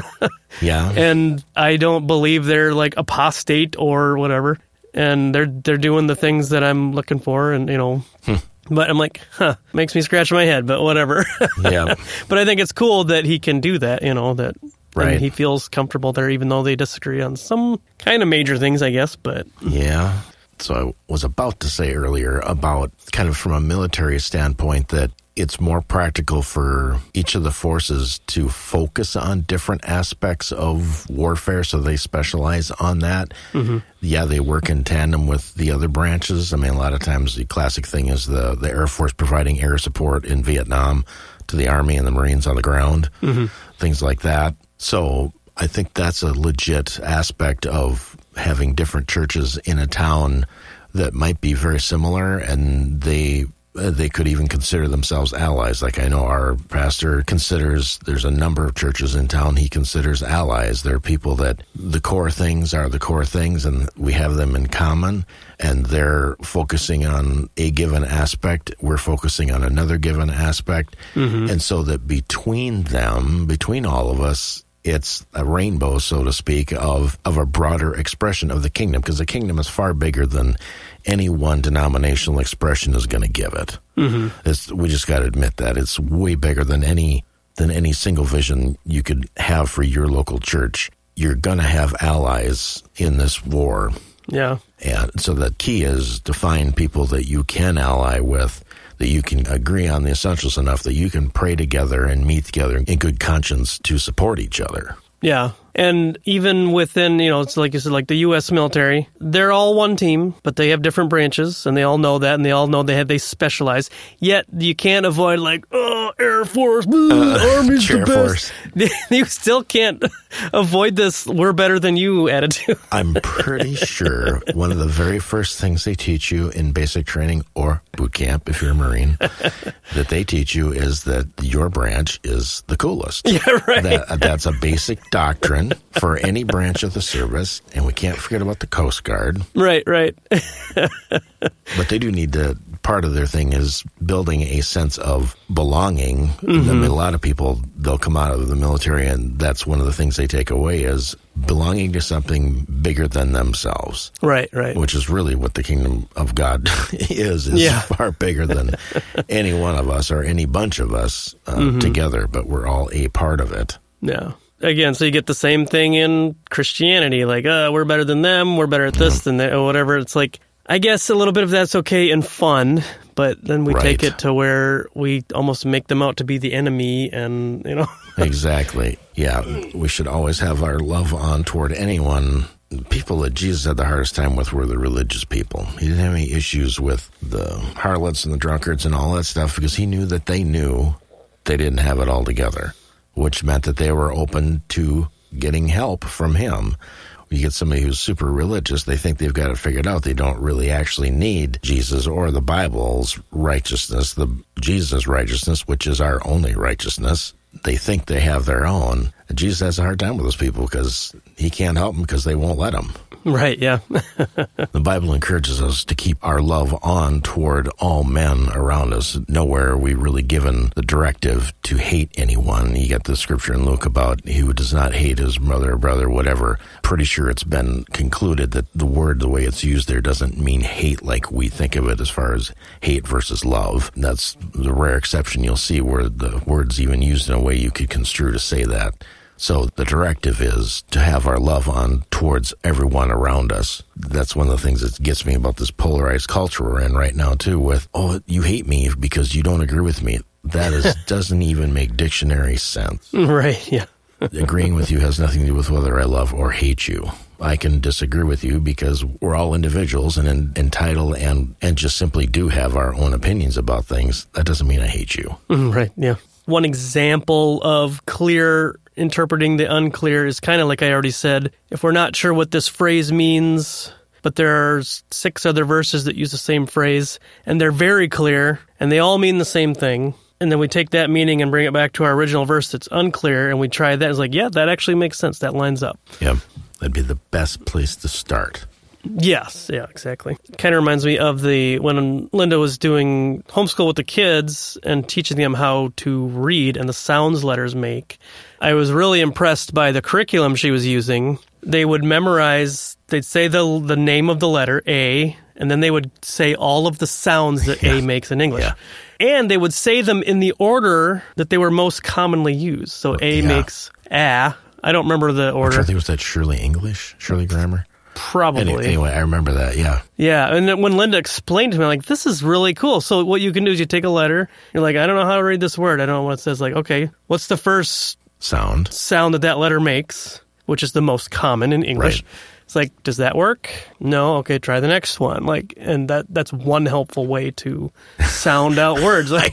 [SPEAKER 3] Yeah.
[SPEAKER 2] And I don't believe they're apostate or whatever. And they're doing the things that I'm looking for, and But I'm like, makes me scratch my head, but whatever.
[SPEAKER 3] Yeah.
[SPEAKER 2] But I think it's cool that he can do that, that
[SPEAKER 3] right.
[SPEAKER 2] I mean, he feels comfortable there, even though they disagree on some kind of major things, I guess. But
[SPEAKER 3] yeah. So I was about to say earlier about kind of from a military standpoint that it's more practical for each of the forces to focus on different aspects of warfare, so they specialize on that. Mm-hmm. Yeah, they work in tandem with the other branches. I mean, a lot of times the classic thing is the Air Force providing air support in Vietnam to the Army and the Marines on the ground, things like that. So I think that's a legit aspect of having different churches in a town that might be very similar, and they They could even consider themselves allies. Like I know our pastor considers, there's a number of churches in town he considers allies. They're people that the core things are the core things, and we have them in common, and they're focusing on a given aspect. We're focusing on another given aspect. And so that between them, between all of us, it's a rainbow, so to speak, of a broader expression of the kingdom, because the kingdom is far bigger than any one denominational expression is going to give it. We just got to admit that. It's way bigger than any single vision you could have for your local church. You're going to have allies in this war.
[SPEAKER 2] Yeah.
[SPEAKER 3] And so the key is to find people that you can ally with, that you can agree on the essentials enough that you can pray together and meet together in good conscience to support each other.
[SPEAKER 2] Yeah. And even within, it's like you said, like the U.S. military, they're all one team, but they have different branches, and they all know that, and they all know they specialize. Yet you can't avoid Air Force, Army's the best. You still can't avoid this "we're better than you" attitude.
[SPEAKER 3] I'm pretty sure one of the very first things they teach you in basic training or boot camp, if you're a Marine, that they teach you is that your branch is the coolest.
[SPEAKER 2] Yeah, right.
[SPEAKER 3] That's a basic doctrine for any branch of the service, and we can't forget about the Coast Guard.
[SPEAKER 2] Right.
[SPEAKER 3] But they do need to, part of their thing is building a sense of belonging. I mean, a lot of people, they'll come out of the military, and that's one of the things they take away is belonging to something bigger than themselves.
[SPEAKER 2] Right.
[SPEAKER 3] Which is really what the kingdom of God is far bigger than any one of us or any bunch of us together, but we're all a part of it.
[SPEAKER 2] Yeah. Again, so you get the same thing in Christianity, like, we're better than them, we're better at this than that, or whatever. It's like, I guess a little bit of that's okay and fun, but then we take it to where we almost make them out to be the enemy, and,
[SPEAKER 3] Exactly. Yeah, we should always have our love on toward anyone. People that Jesus had the hardest time with were the religious people. He didn't have any issues with the harlots and the drunkards and all that stuff, because he knew that they knew they didn't have it all together, which meant that they were open to getting help from him. You get somebody who's super religious, they think they've got it figured out. They don't really actually need Jesus or the Bible's righteousness, the Jesus righteousness, which is our only righteousness. They think they have their own. And Jesus has a hard time with those people because he can't help them because they won't let him.
[SPEAKER 2] Right, yeah.
[SPEAKER 3] The Bible encourages us to keep our love on toward all men around us. Nowhere are we really given the directive to hate anyone. You get the scripture in Luke about he who does not hate his mother or brother, whatever. Pretty sure it's been concluded that the word, the way it's used there, doesn't mean hate like we think of it as far as hate versus love. That's the rare exception you'll see where the word's even used in a way you could construe to say that. So the directive is to have our love on towards everyone around us. That's one of the things that gets me about this polarized culture we're in right now, too, with, you hate me because you don't agree with me. That doesn't even make dictionary sense.
[SPEAKER 2] Right, yeah.
[SPEAKER 3] Agreeing with you has nothing to do with whether I love or hate you. I can disagree with you because we're all individuals and entitled and just simply do have our own opinions about things. That doesn't mean I hate you.
[SPEAKER 2] Right, yeah. One example of clear interpreting the unclear is kind of like I already said. If we're not sure what this phrase means, but there are 6 other verses that use the same phrase, and they're very clear, and they all mean the same thing, and then we take that meaning and bring it back to our original verse that's unclear, and we try that, it's like, yeah, that actually makes sense. That lines up.
[SPEAKER 3] Yeah, that'd be the best place to start.
[SPEAKER 2] Yes, yeah, exactly. Kind of reminds me of when Linda was doing homeschool with the kids and teaching them how to read and the sounds letters make. I was really impressed by the curriculum she was using. They would memorize, they'd say the name of the letter, A, and then they would say all of the sounds that A makes in English. Yeah. And they would say them in the order that they were most commonly used. So A makes A. I don't remember the order.
[SPEAKER 3] I think it was that Shirley English, Shirley Grammar.
[SPEAKER 2] Probably.
[SPEAKER 3] Anyway, I remember that, yeah.
[SPEAKER 2] Yeah, and then when Linda explained to me, like, this is really cool. So what you can do is you take a letter, you're like, I don't know how to read this word. I don't know what it says. Like, okay, what's the first sound that letter makes, which is the most common in English? Right. It's like, does that work? No? Okay, try the next one. Like, and that's one helpful way to sound out words. Like,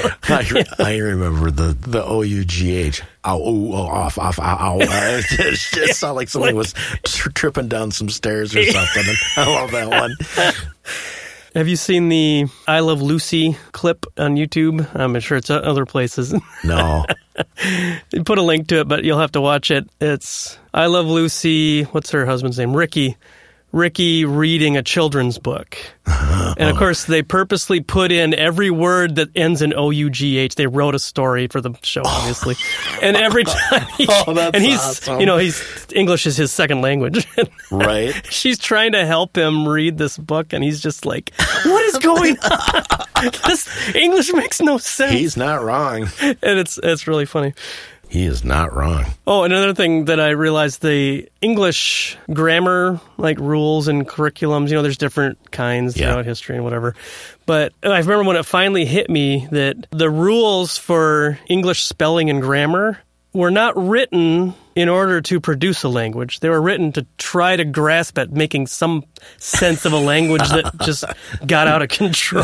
[SPEAKER 3] I remember the O-U-G-H. Ow, ooh, oh, off, ow, ow. It just sounded like somebody was tripping down some stairs or something. I love that one.
[SPEAKER 2] Have you seen the I Love Lucy clip on YouTube? I'm sure it's other places.
[SPEAKER 3] No.
[SPEAKER 2] Put a link to it, but you'll have to watch it. It's I Love Lucy. What's her husband's name? Ricky reading a children's book. And of course, they purposely put in every word that ends in O-U-G-H. They wrote a story for the show, obviously. And every time he's
[SPEAKER 3] awesome.
[SPEAKER 2] He's English is his second language.
[SPEAKER 3] Right.
[SPEAKER 2] She's trying to help him read this book, and he's just like, what is going on? This English makes no sense.
[SPEAKER 3] He's not wrong.
[SPEAKER 2] And it's really funny.
[SPEAKER 3] He is not wrong.
[SPEAKER 2] Oh, another thing that I realized, the English grammar, like rules and curriculums, there's different kinds throughout history and whatever. But I remember when it finally hit me that the rules for English spelling and grammar were not written in order to produce a language. They were written to try to grasp at making some sense of a language that just got out of control.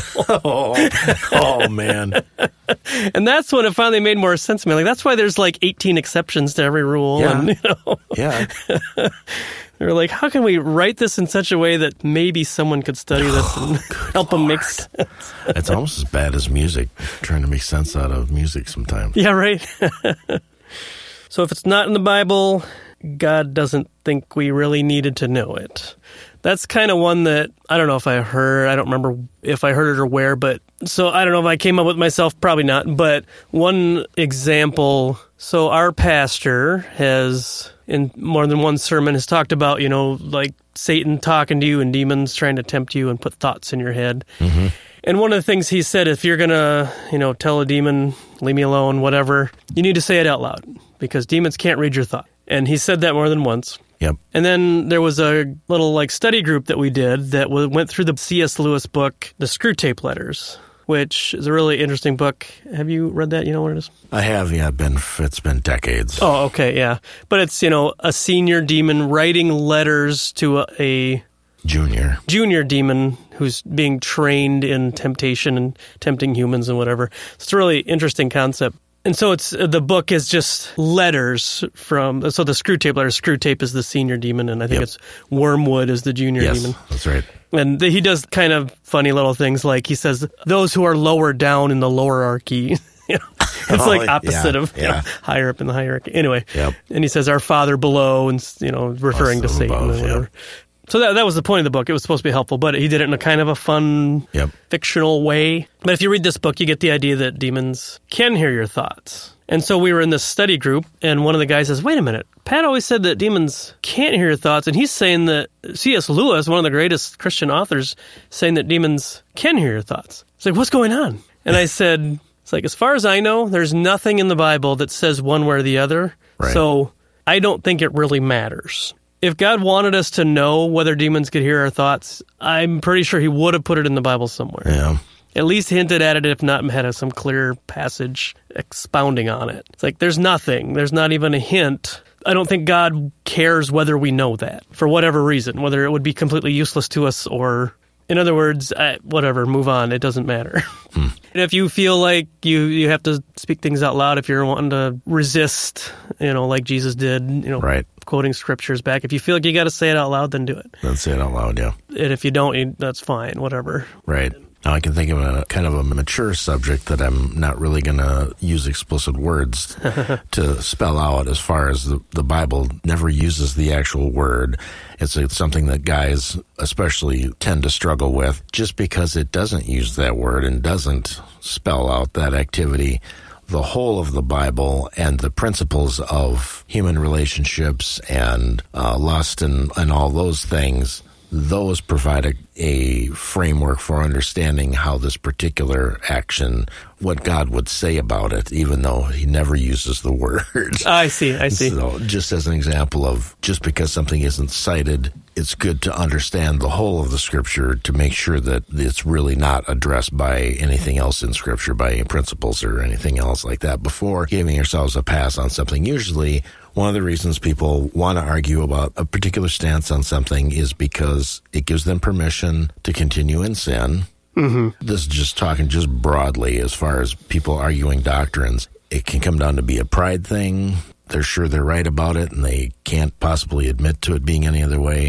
[SPEAKER 3] Oh, man.
[SPEAKER 2] And that's when it finally made more sense to me. Like, that's why there's like 18 exceptions to every rule.
[SPEAKER 3] Yeah.
[SPEAKER 2] And,
[SPEAKER 3] Yeah.
[SPEAKER 2] They're like, how can we write this in such a way that maybe someone could study this and help them make sense?
[SPEAKER 3] It's almost as bad as music, trying to make sense out of music sometimes.
[SPEAKER 2] Yeah, right. So if it's not in the Bible, God doesn't think we really needed to know it. That's kind of one that I don't know if I heard. I don't remember if I heard it or where, but so I don't know if I came up with myself, probably not. But one example, so our pastor has, in more than one sermon, has talked about, like Satan talking to you and demons trying to tempt you and put thoughts in your head. Mm-hmm. And one of the things he said, if you're going to, tell a demon, leave me alone, whatever, you need to say it out loud because demons can't read your thought. And he said that more than once.
[SPEAKER 3] Yep.
[SPEAKER 2] And then there was a little study group that we did that went through the C.S. Lewis book, The Screwtape Letters, which is a really interesting book. Have you read that? You know what it is?
[SPEAKER 3] I have, yeah. It's been decades.
[SPEAKER 2] Oh, okay, yeah. But it's, a senior demon writing letters to a junior demon who's being trained in temptation and tempting humans and whatever. It's a really interesting concept. And so the book is just letters so the Screwtape letters, Screwtape is the senior demon, and I think it's Wormwood is the junior demon.
[SPEAKER 3] Yes, that's right.
[SPEAKER 2] And he does kind of funny little things, like he says, those who are lower down in the lowerarchy. It's like opposite of higher up in the hierarchy. Anyway, and he says, our Father below, and referring to Satan above, and whatever. So that was the point of the book. It was supposed to be helpful, but he did it in a kind of a fun, fictional way. But if you read this book, you get the idea that demons can hear your thoughts. And so we were in this study group, and one of the guys says, wait a minute, Pat always said that demons can't hear your thoughts, and he's saying that C.S. Lewis, one of the greatest Christian authors, saying that demons can hear your thoughts. It's like, what's going on? And I said, it's like, as far as I know, there's nothing in the Bible that says one way or the other. Right. So I don't think it really matters. If God wanted us to know whether demons could hear our thoughts, I'm pretty sure he would have put it in the Bible somewhere.
[SPEAKER 3] Yeah.
[SPEAKER 2] At least hinted at it, if not had some clear passage expounding on it. It's like, there's nothing. There's not even a hint. I don't think God cares whether we know that, for whatever reason, whether it would be completely useless to us or, in other words, whatever, move on. It doesn't matter. And if you feel like you have to speak things out loud, if you're wanting to resist, like Jesus did,
[SPEAKER 3] right,
[SPEAKER 2] quoting scriptures back, if you feel like you got to say it out loud, then do it.
[SPEAKER 3] Then say it out loud, yeah.
[SPEAKER 2] And if you don't, that's fine, whatever.
[SPEAKER 3] Right. Now I can think of a kind of a mature subject that I'm not really going to use explicit words to spell out, as far as the Bible never uses the actual word. It's something that guys especially tend to struggle with. Just because it doesn't use that word and doesn't spell out that activity, the whole of the Bible and the principles of human relationships and lust and all those things, those provide a framework for understanding how this particular action, what God would say about it, even though he never uses the word.
[SPEAKER 2] I see.
[SPEAKER 3] So just as an example of, just because something isn't cited, it's good to understand the whole of the Scripture to make sure that it's really not addressed by anything else in Scripture, by principles or anything else like that, before giving yourselves a pass on something. Usually, one of the reasons people want to argue about a particular stance on something is because it gives them permission to continue in sin. Mm-hmm. This is just talking just broadly as far as people arguing doctrines. It can come down to be a pride thing. They're sure they're right about it, and they can't possibly admit to it being any other way.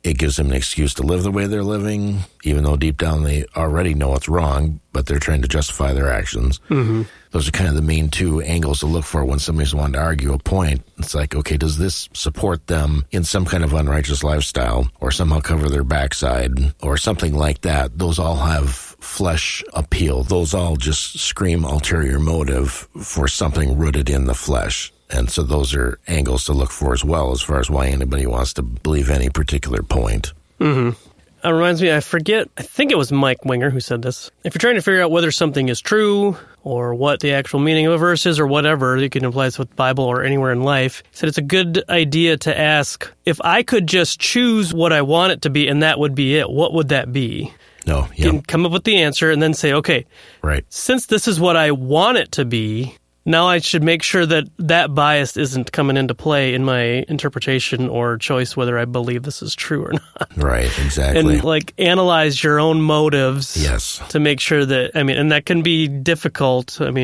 [SPEAKER 3] it gives them an excuse to live the way they're living, even though deep down they already know it's wrong, but they're trying to justify their actions. Mm-hmm. Those are kind of the main two angles to look for when somebody's wanting to argue a point. It's like, okay, does this support them in some kind of unrighteous lifestyle or somehow cover their backside or something like that? Those all have flesh appeal. Those all just scream ulterior motive for something rooted in the flesh. And so those are angles to look for as well, as far as why anybody wants to believe any particular point.
[SPEAKER 2] Mm-hmm. It reminds me, I think it was Mike Winger who said this. If you're trying to figure out whether something is true or what the actual meaning of a verse is or whatever, you can apply this with the Bible or anywhere in life, he said it's a good idea to ask, if I could just choose what I want it to be and that would be it, what would that be?
[SPEAKER 3] No,
[SPEAKER 2] You can come up with the answer and then say, okay,
[SPEAKER 3] right.
[SPEAKER 2] Since this is what I want it to be, now I should make sure that that bias isn't coming into play in my interpretation or choice whether I believe this is true or not.
[SPEAKER 3] Right, exactly.
[SPEAKER 2] And like analyze your own motives.
[SPEAKER 3] Yes.
[SPEAKER 2] To make sure that, and that can be difficult. For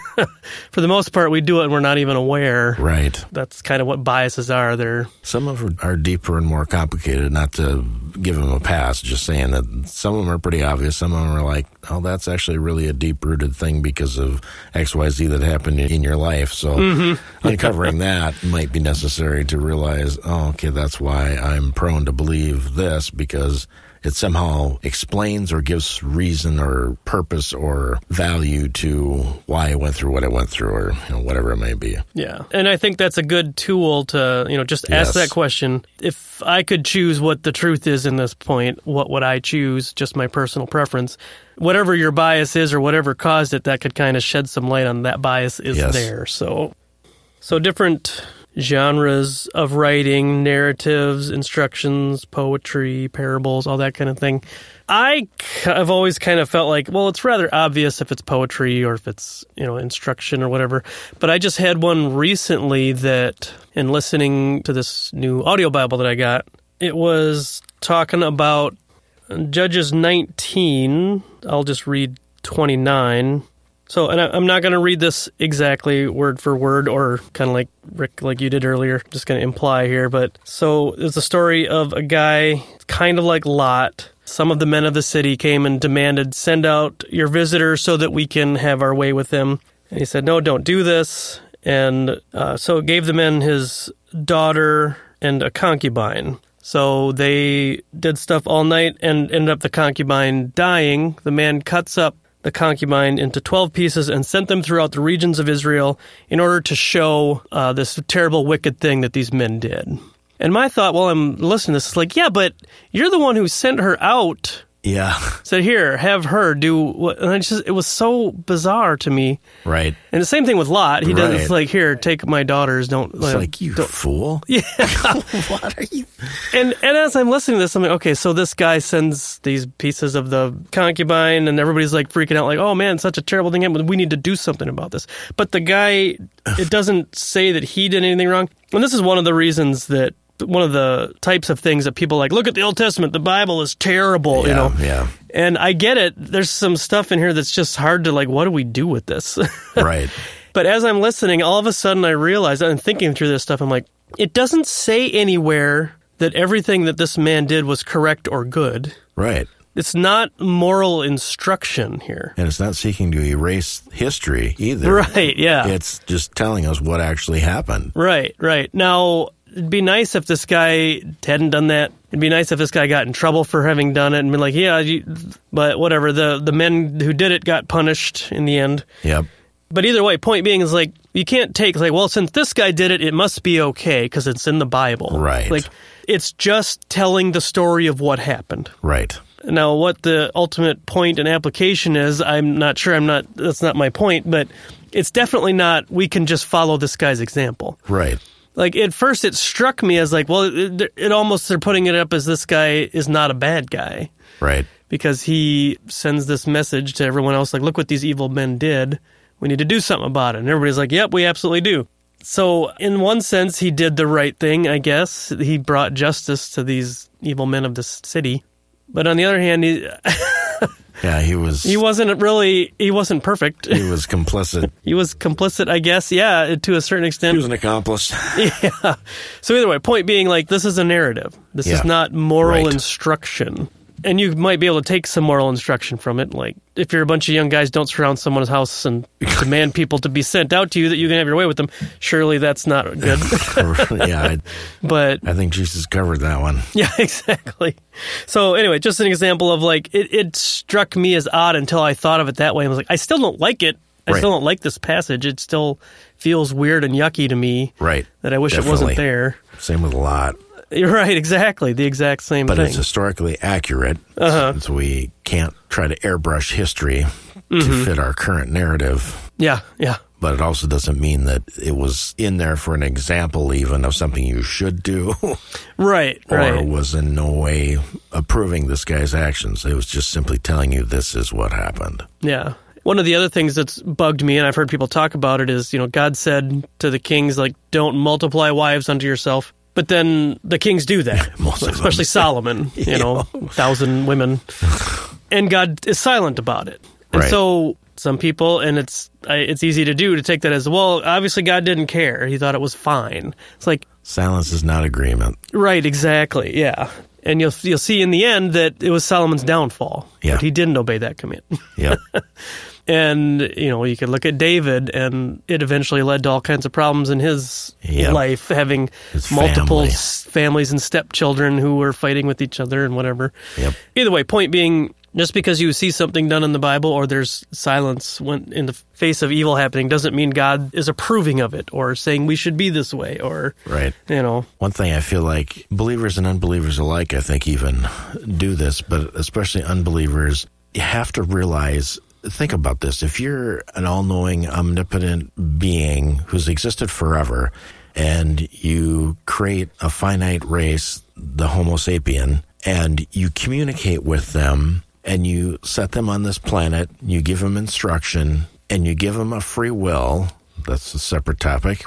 [SPEAKER 2] the most part, we do it and we're not even aware.
[SPEAKER 3] Right.
[SPEAKER 2] That's kind of what biases are. They're
[SPEAKER 3] Some of them are deeper and more complicated, not to give them a pass, just saying that some of them are pretty obvious. Some of them are like, oh, that's actually really a deep-rooted thing because of XYZ that happened in your life. So uncovering that might be necessary to realize, oh, okay, that's why I'm prone to believe this, because it somehow explains or gives reason or purpose or value to why I went through what I went through, or whatever it may be.
[SPEAKER 2] Yeah. And I think that's a good tool to, just ask that question. If I could choose what the truth is in this point, what would I choose? Just my personal preference. Whatever your bias is or whatever caused it, that could kind of shed some light on that bias is there. So different genres of writing, narratives, instructions, poetry, parables, all that kind of thing. I've always kind of felt like, well, it's rather obvious if it's poetry or if it's, instruction or whatever. But I just had one recently that, in listening to this new audio Bible that I got, it was talking about Judges 19. I'll just read 29. So, and I'm not going to read this exactly word for word or kind of like Rick, like you did earlier, just going to imply here. But so it's a story of a guy kind of like Lot. Some of the men of the city came and demanded, send out your visitors so that we can have our way with them. And he said, no, don't do this. And so it gave the men his daughter and a concubine. So they did stuff all night and ended up the concubine dying. The man cuts up the concubine into 12 pieces and sent them throughout the regions of Israel in order to show this terrible, wicked thing that these men did. And my thought while I'm listening to this is like, yeah, but you're the one who sent her out.
[SPEAKER 3] Yeah.
[SPEAKER 2] Said, here, have her do what. And it was so bizarre to me.
[SPEAKER 3] Right.
[SPEAKER 2] And the same thing with Lot. He does, it's like, here, take my daughters. Don't.
[SPEAKER 3] It's like, you fool.
[SPEAKER 2] Yeah.
[SPEAKER 3] What are you?
[SPEAKER 2] And as I'm listening to this, I'm like, okay, so this guy sends these pieces of the concubine, and everybody's like freaking out, like, oh man, such a terrible thing happened. We need to do something about this. But the guy, it doesn't say that he did anything wrong. And this is one of the reasons that, one of the types of things that people like, look at the Old Testament, the Bible is terrible,
[SPEAKER 3] Yeah.
[SPEAKER 2] And I get it. There's some stuff in here that's just hard to, like, what do we do with this?
[SPEAKER 3] Right.
[SPEAKER 2] But as I'm listening, all of a sudden I realize, I'm thinking through this stuff, I'm like, it doesn't say anywhere that everything that this man did was correct or good.
[SPEAKER 3] Right.
[SPEAKER 2] It's not moral instruction here.
[SPEAKER 3] And it's not seeking to erase history either.
[SPEAKER 2] Right, yeah.
[SPEAKER 3] It's just telling us what actually happened.
[SPEAKER 2] Right. Now, it'd be nice if this guy hadn't done that. It'd be nice if this guy got in trouble for having done it and been like, but whatever. The men who did it got punished in the end.
[SPEAKER 3] Yep.
[SPEAKER 2] But either way, point being is like, you can't take, like, well, since this guy did it, it must be okay because it's in the Bible.
[SPEAKER 3] Right.
[SPEAKER 2] Like, it's just telling the story of what happened.
[SPEAKER 3] Right.
[SPEAKER 2] Now, what the ultimate point and application is, I'm not sure. That's not my point, but it's definitely not, we can just follow this guy's example.
[SPEAKER 3] Right.
[SPEAKER 2] Like, at first it struck me as like, well, it almost, they're putting it up as this guy is not a bad guy.
[SPEAKER 3] Right.
[SPEAKER 2] Because he sends this message to everyone else, like, look what these evil men did. We need to do something about it. And everybody's like, yep, we absolutely do. So in one sense, he did the right thing, I guess. He brought justice to these evil men of this city. But on the other hand,
[SPEAKER 3] Yeah, he
[SPEAKER 2] wasn't perfect.
[SPEAKER 3] He was complicit.
[SPEAKER 2] He was complicit, I guess, yeah, to a certain extent.
[SPEAKER 3] He was an accomplice.
[SPEAKER 2] Yeah. So either way, point being, like, this is a narrative. This is not moral instruction. And you might be able to take some moral instruction from it. Like, if you're a bunch of young guys, don't surround someone's house and demand people to be sent out to you that you can have your way with them. Surely that's not good.
[SPEAKER 3] Yeah.
[SPEAKER 2] But
[SPEAKER 3] I think Jesus covered that one.
[SPEAKER 2] Yeah, exactly. So anyway, just an example of, like, it struck me as odd until I thought of it that way. I was like, I still don't like it. I still don't like this passage. It still feels weird and yucky to me.
[SPEAKER 3] Right.
[SPEAKER 2] That I wish it wasn't there.
[SPEAKER 3] Same with Lot.
[SPEAKER 2] You're right, exactly. The exact same thing.
[SPEAKER 3] But it's historically accurate, so we can't try to airbrush history to fit our current narrative.
[SPEAKER 2] Yeah, yeah.
[SPEAKER 3] But it also doesn't mean that it was in there for an example even of something you should do.
[SPEAKER 2] Right.
[SPEAKER 3] Or was in no way approving this guy's actions. It was just simply telling you this is what happened.
[SPEAKER 2] Yeah. One of the other things that's bugged me, and I've heard people talk about it, is, God said to the kings, like, don't multiply wives unto yourself. But then the kings do that, especially Solomon, 1,000 women. And God is silent about it. And so some people, and it's easy to take that as, well, obviously God didn't care. He thought it was fine. It's like...
[SPEAKER 3] silence is not agreement.
[SPEAKER 2] Right, exactly, yeah. And you'll see in the end that it was Solomon's downfall.
[SPEAKER 3] Yeah.
[SPEAKER 2] But he didn't obey that command.
[SPEAKER 3] Yeah.
[SPEAKER 2] And, you could look at David, and it eventually led to all kinds of problems in his life, having
[SPEAKER 3] his
[SPEAKER 2] multiple families and stepchildren who were fighting with each other and whatever.
[SPEAKER 3] Yep.
[SPEAKER 2] Either way, point being, just because you see something done in the Bible or there's silence when in the face of evil happening doesn't mean God is approving of it or saying we should be this way or,
[SPEAKER 3] One thing I feel like believers and unbelievers alike, I think, even do this, but especially unbelievers, you have to realize... Think about this. If you're an all-knowing, omnipotent being who's existed forever, and you create a finite race, the Homo sapien, and you communicate with them, and you set them on this planet, you give them instruction, and you give them a free will, that's a separate topic,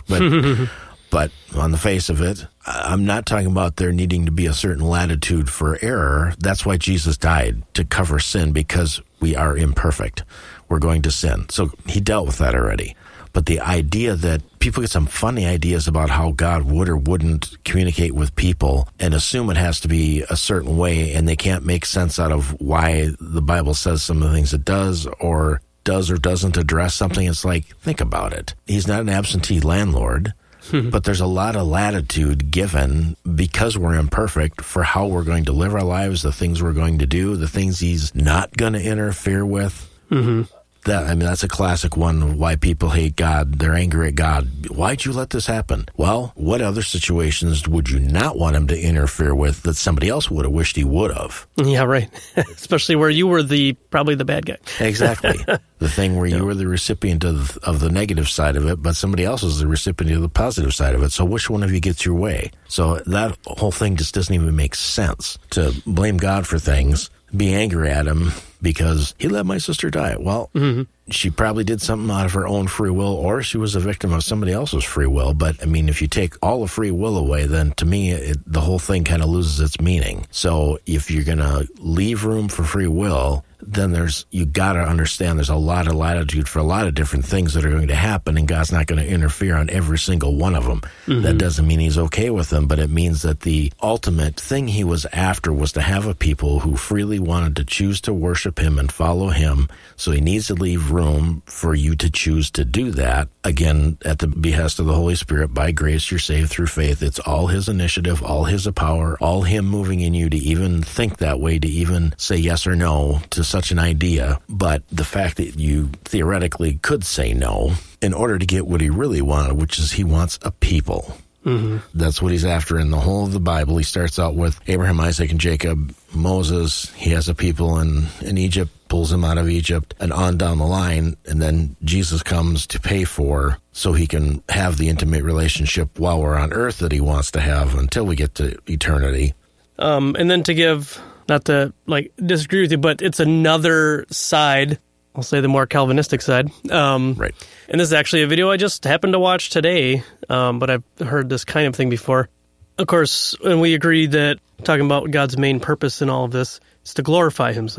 [SPEAKER 3] but on the face of it, I'm not talking about there needing to be a certain latitude for error. That's why Jesus died, to cover sin, because we are imperfect. We're going to sin. So he dealt with that already. But the idea that people get some funny ideas about how God would or wouldn't communicate with people and assume it has to be a certain way, and they can't make sense out of why the Bible says some of the things it does or doesn't address something, it's like, think about it. He's not an absentee landlord. But there's a lot of latitude given because we're imperfect for how we're going to live our lives, the things we're going to do, the things he's not going to interfere with. That's a classic one of why people hate God. They're angry at God. Why'd you let this happen? Well, what other situations would you not want him to interfere with that somebody else would have wished he would have?
[SPEAKER 2] Yeah, right. Especially where you were probably the bad guy.
[SPEAKER 3] Exactly. The thing where you were the recipient of the negative side of it, but somebody else is the recipient of the positive side of it. So which one of you gets your way? So that whole thing just doesn't even make sense. To blame God for things, be angry at him because he let my sister die. Well, she probably did something out of her own free will, or she was a victim of somebody else's free will. But, if you take all of free will away, then to me, the whole thing kind of loses its meaning. So if you're going to leave room for free will, then you got to understand there's a lot of latitude for a lot of different things that are going to happen, and God's not going to interfere on every single one of them. That doesn't mean he's okay with them, but it means that the ultimate thing he was after was to have a people who freely wanted to choose to worship him and follow him. So he needs to leave room for you to choose to do that. Again, at the behest of the Holy Spirit, by grace, you're saved through faith. It's all his initiative, all his power, all him moving in you to even think that way, to even say yes or no to such an idea. But the fact that you theoretically could say no in order to get what he really wanted, which is he wants a people. That's what he's after in the whole of the Bible. He starts out with Abraham, Isaac, and Jacob, Moses. He has a people in Egypt, pulls him out of Egypt, and on down the line. And then Jesus comes to pay for so he can have the intimate relationship while we're on earth that he wants to have until we get to eternity.
[SPEAKER 2] And then to give, not to disagree with you, but it's another side. I'll say the more Calvinistic side.
[SPEAKER 3] Right.
[SPEAKER 2] And this is actually a video I just happened to watch today, but I've heard this kind of thing before. Of course, and we agree that talking about God's main purpose in all of this is to glorify himself.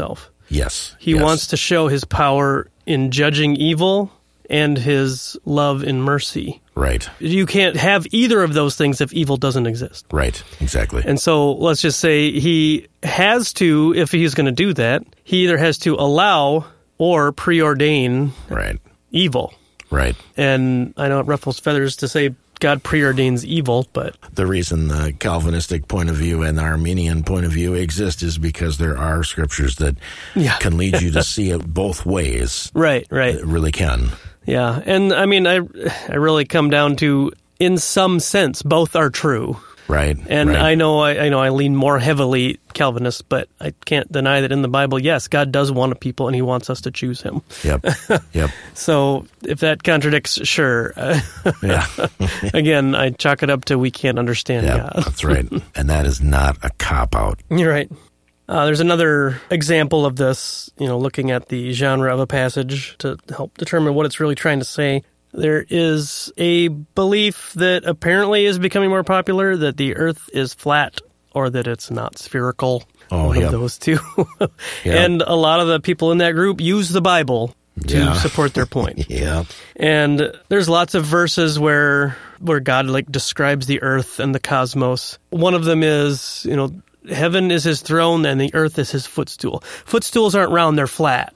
[SPEAKER 3] Yes.
[SPEAKER 2] He wants to show his power in judging evil and his love in mercy.
[SPEAKER 3] Right.
[SPEAKER 2] You can't have either of those things if evil doesn't exist.
[SPEAKER 3] Right. Exactly.
[SPEAKER 2] And so let's just say he has to, if he's going to do that, he either has to allow or preordain evil.
[SPEAKER 3] Right.
[SPEAKER 2] And I know it ruffles feathers to say God preordains evil, but
[SPEAKER 3] the reason the Calvinistic point of view and the Arminian point of view exist is because there are scriptures that can lead you to see it both ways.
[SPEAKER 2] Right.
[SPEAKER 3] It really can.
[SPEAKER 2] Yeah. And I mean, I really come down to, in some sense, both are true.
[SPEAKER 3] Right.
[SPEAKER 2] And I know I lean more heavily Calvinist, but I can't deny that in the Bible, yes, God does want a people and he wants us to choose him.
[SPEAKER 3] Yep.
[SPEAKER 2] So if that contradicts, sure.
[SPEAKER 3] Yeah.
[SPEAKER 2] Again, I chalk it up to we can't understand God.
[SPEAKER 3] That's right. And that is not a cop-out.
[SPEAKER 2] You're right. There's another example of this, looking at the genre of a passage to help determine what it's really trying to say. There is a belief that apparently is becoming more popular that the earth is flat or that it's not spherical. One of those two. And a lot of the people in that group use the Bible to support their point. And there's lots of verses where God describes the earth and the cosmos. One of them is, heaven is his throne and the earth is his footstool. Footstools aren't round, they're flat.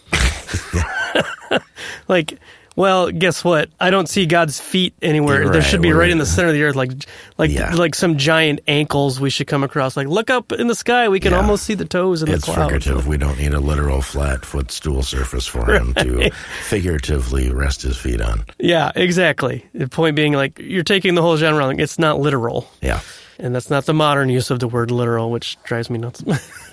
[SPEAKER 2] Well, guess what? I don't see God's feet anywhere. There should be right in the center of the earth, like some giant ankles we should come across. Look up in the sky, we can almost see the toes in the clouds.
[SPEAKER 3] It's figurative. We don't need a literal flat footstool surface for him to figuratively rest his feet on.
[SPEAKER 2] Yeah, exactly. The point being, you're taking the whole genre, it's not literal.
[SPEAKER 3] Yeah.
[SPEAKER 2] And that's not the modern use of the word literal, which drives me nuts.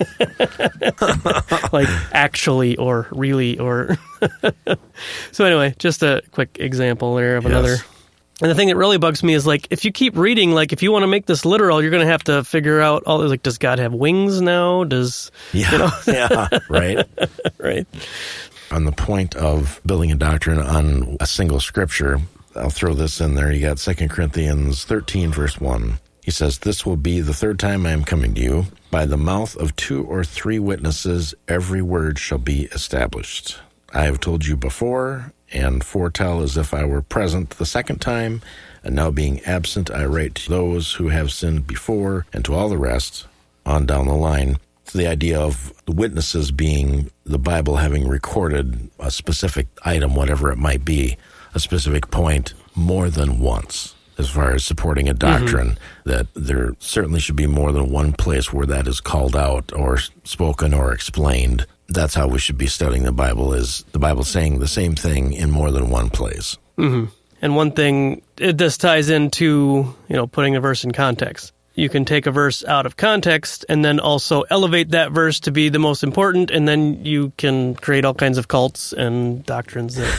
[SPEAKER 2] Actually or really or... So anyway, just a quick example there of another. And the thing that really bugs me is, if you keep reading, if you want to make this literal, you're going to have to figure out all does God have wings now? Does...
[SPEAKER 3] Right.
[SPEAKER 2] Right.
[SPEAKER 3] On the point of building a doctrine on a single scripture, I'll throw this in there. You got 2 Corinthians 13, verse 1. He says, "This will be the third time I am coming to you. By the mouth of 2 or 3 witnesses, every word shall be established. I have told you before, and foretell as if I were present the second time, and now being absent, I write to those who have sinned before, and to all the rest, on down the line." It's the idea of the witnesses being the Bible having recorded a specific item, whatever it might be, a specific point, more than once. As far as supporting a doctrine, that there certainly should be more than one place where that is called out or spoken or explained. That's how we should be studying the Bible, is the Bible saying the same thing in more than one place.
[SPEAKER 2] Mm-hmm. And one thing, this ties into, putting a verse in context. You can take a verse out of context and then also elevate that verse to be the most important, and then you can create all kinds of cults and doctrines that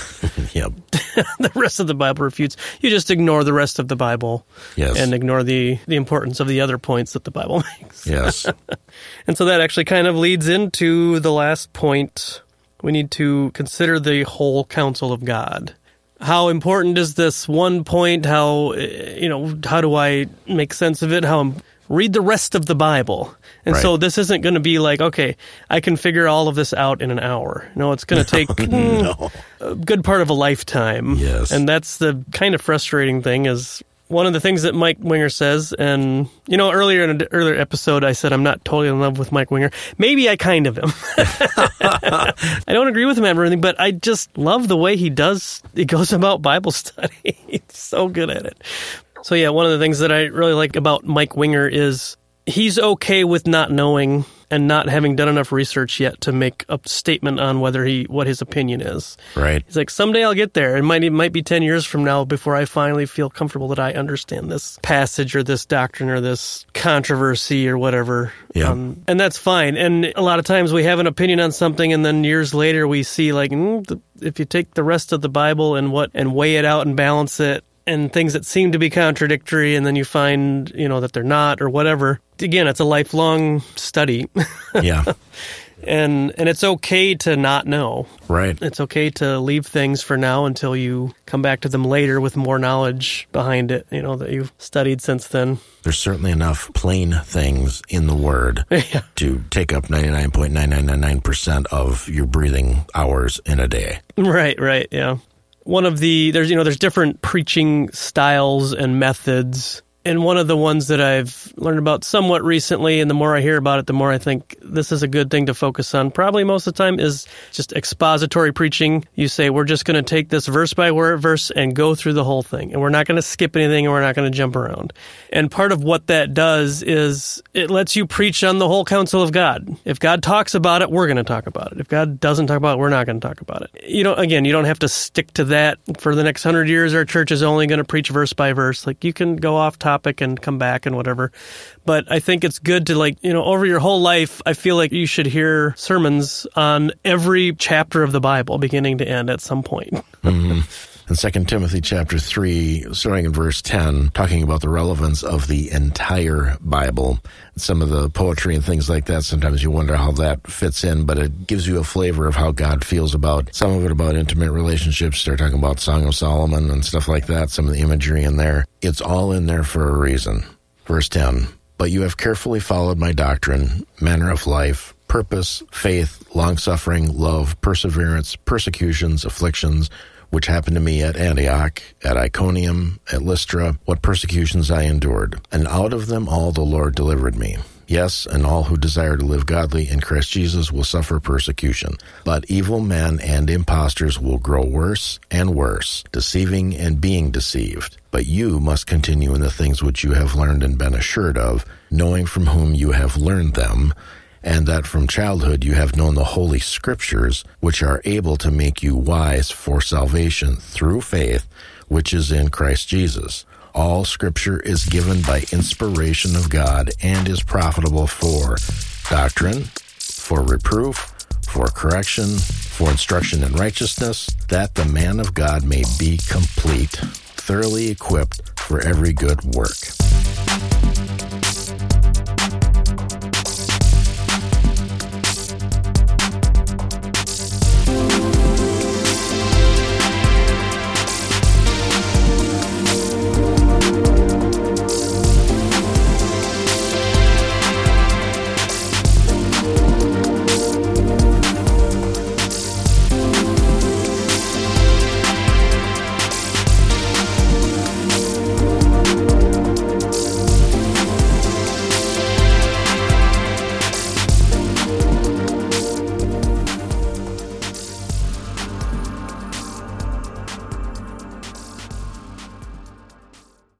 [SPEAKER 2] the rest of the Bible refutes. You just ignore the rest of the Bible and ignore the importance of the other points that the Bible makes.
[SPEAKER 3] Yes.
[SPEAKER 2] And so that actually kind of leads into the last point. We need to consider the whole counsel of God. How important is this one point? How do I make sense of it? Read the rest of the Bible. And so this isn't going to be okay, I can figure all of this out in an hour. No, it's going to take a good part of a lifetime.
[SPEAKER 3] Yes.
[SPEAKER 2] And that's the kind of frustrating thing is one of the things that Mike Winger says, and, earlier in an earlier episode, I said I'm not totally in love with Mike Winger. Maybe I kind of am. I don't agree with him on everything, but I just love the way he goes about Bible study. He's so good at it. So yeah, one of the things that I really like about Mike Winger is he's okay with not knowing and not having done enough research yet to make a statement on what his opinion is.
[SPEAKER 3] Right.
[SPEAKER 2] He's like, someday I'll get there. It might be 10 years from now before I finally feel comfortable that I understand this passage or this doctrine or this controversy or whatever.
[SPEAKER 3] Yeah.
[SPEAKER 2] And that's fine. And a lot of times we have an opinion on something and then years later we see if you take the rest of the Bible and weigh it out and balance it, and things that seem to be contradictory, and then you find, that they're not or whatever. Again, it's a lifelong study.
[SPEAKER 3] Yeah.
[SPEAKER 2] And it's okay to not know.
[SPEAKER 3] Right.
[SPEAKER 2] It's okay to leave things for now until you come back to them later with more knowledge behind it, that you've studied since then.
[SPEAKER 3] There's certainly enough plain things in the Word to take up 99.9999% of your breathing hours in a day.
[SPEAKER 2] Right, yeah. There's different preaching styles and methods. And one of the ones that I've learned about somewhat recently, and the more I hear about it, the more I think this is a good thing to focus on, probably most of the time, is just expository preaching. You say, we're just going to take this verse by verse and go through the whole thing. And we're not going to skip anything, and we're not going to jump around. And part of what that does is it lets you preach on the whole counsel of God. If God talks about it, we're going to talk about it. If God doesn't talk about it, we're not going to talk about it. You don't have to stick to that. For the next 100 years, our church is only going to preach verse by verse. Like, you can go off topic and come back and whatever. But I think it's good to, over your whole life, I feel like you should hear sermons on every chapter of the Bible, beginning to end at some point.
[SPEAKER 3] Mm-hmm. In 2 Timothy chapter 3, starting in verse 10, talking about the relevance of the entire Bible. Some of the poetry and things like that, sometimes you wonder how that fits in, but it gives you a flavor of how God feels about some of it, about intimate relationships. They're talking about Song of Solomon and stuff like that, some of the imagery in there. It's all in there for a reason. Verse 10, but you have carefully followed my doctrine, manner of life, purpose, faith, long-suffering, love, perseverance, persecutions, afflictions, which happened to me at Antioch, at Iconium, at Lystra, what persecutions I endured. And out of them all the Lord delivered me. Yes, and all who desire to live godly in Christ Jesus will suffer persecution. But evil men and impostors will grow worse and worse, deceiving and being deceived. But you must continue in the things which you have learned and been assured of, knowing from whom you have learned them, and that from childhood you have known the Holy Scriptures, which are able to make you wise for salvation through faith, which is in Christ Jesus. All Scripture is given by inspiration of God and is profitable for doctrine, for reproof, for correction, for instruction in righteousness, that the man of God may be complete, thoroughly equipped for every good work.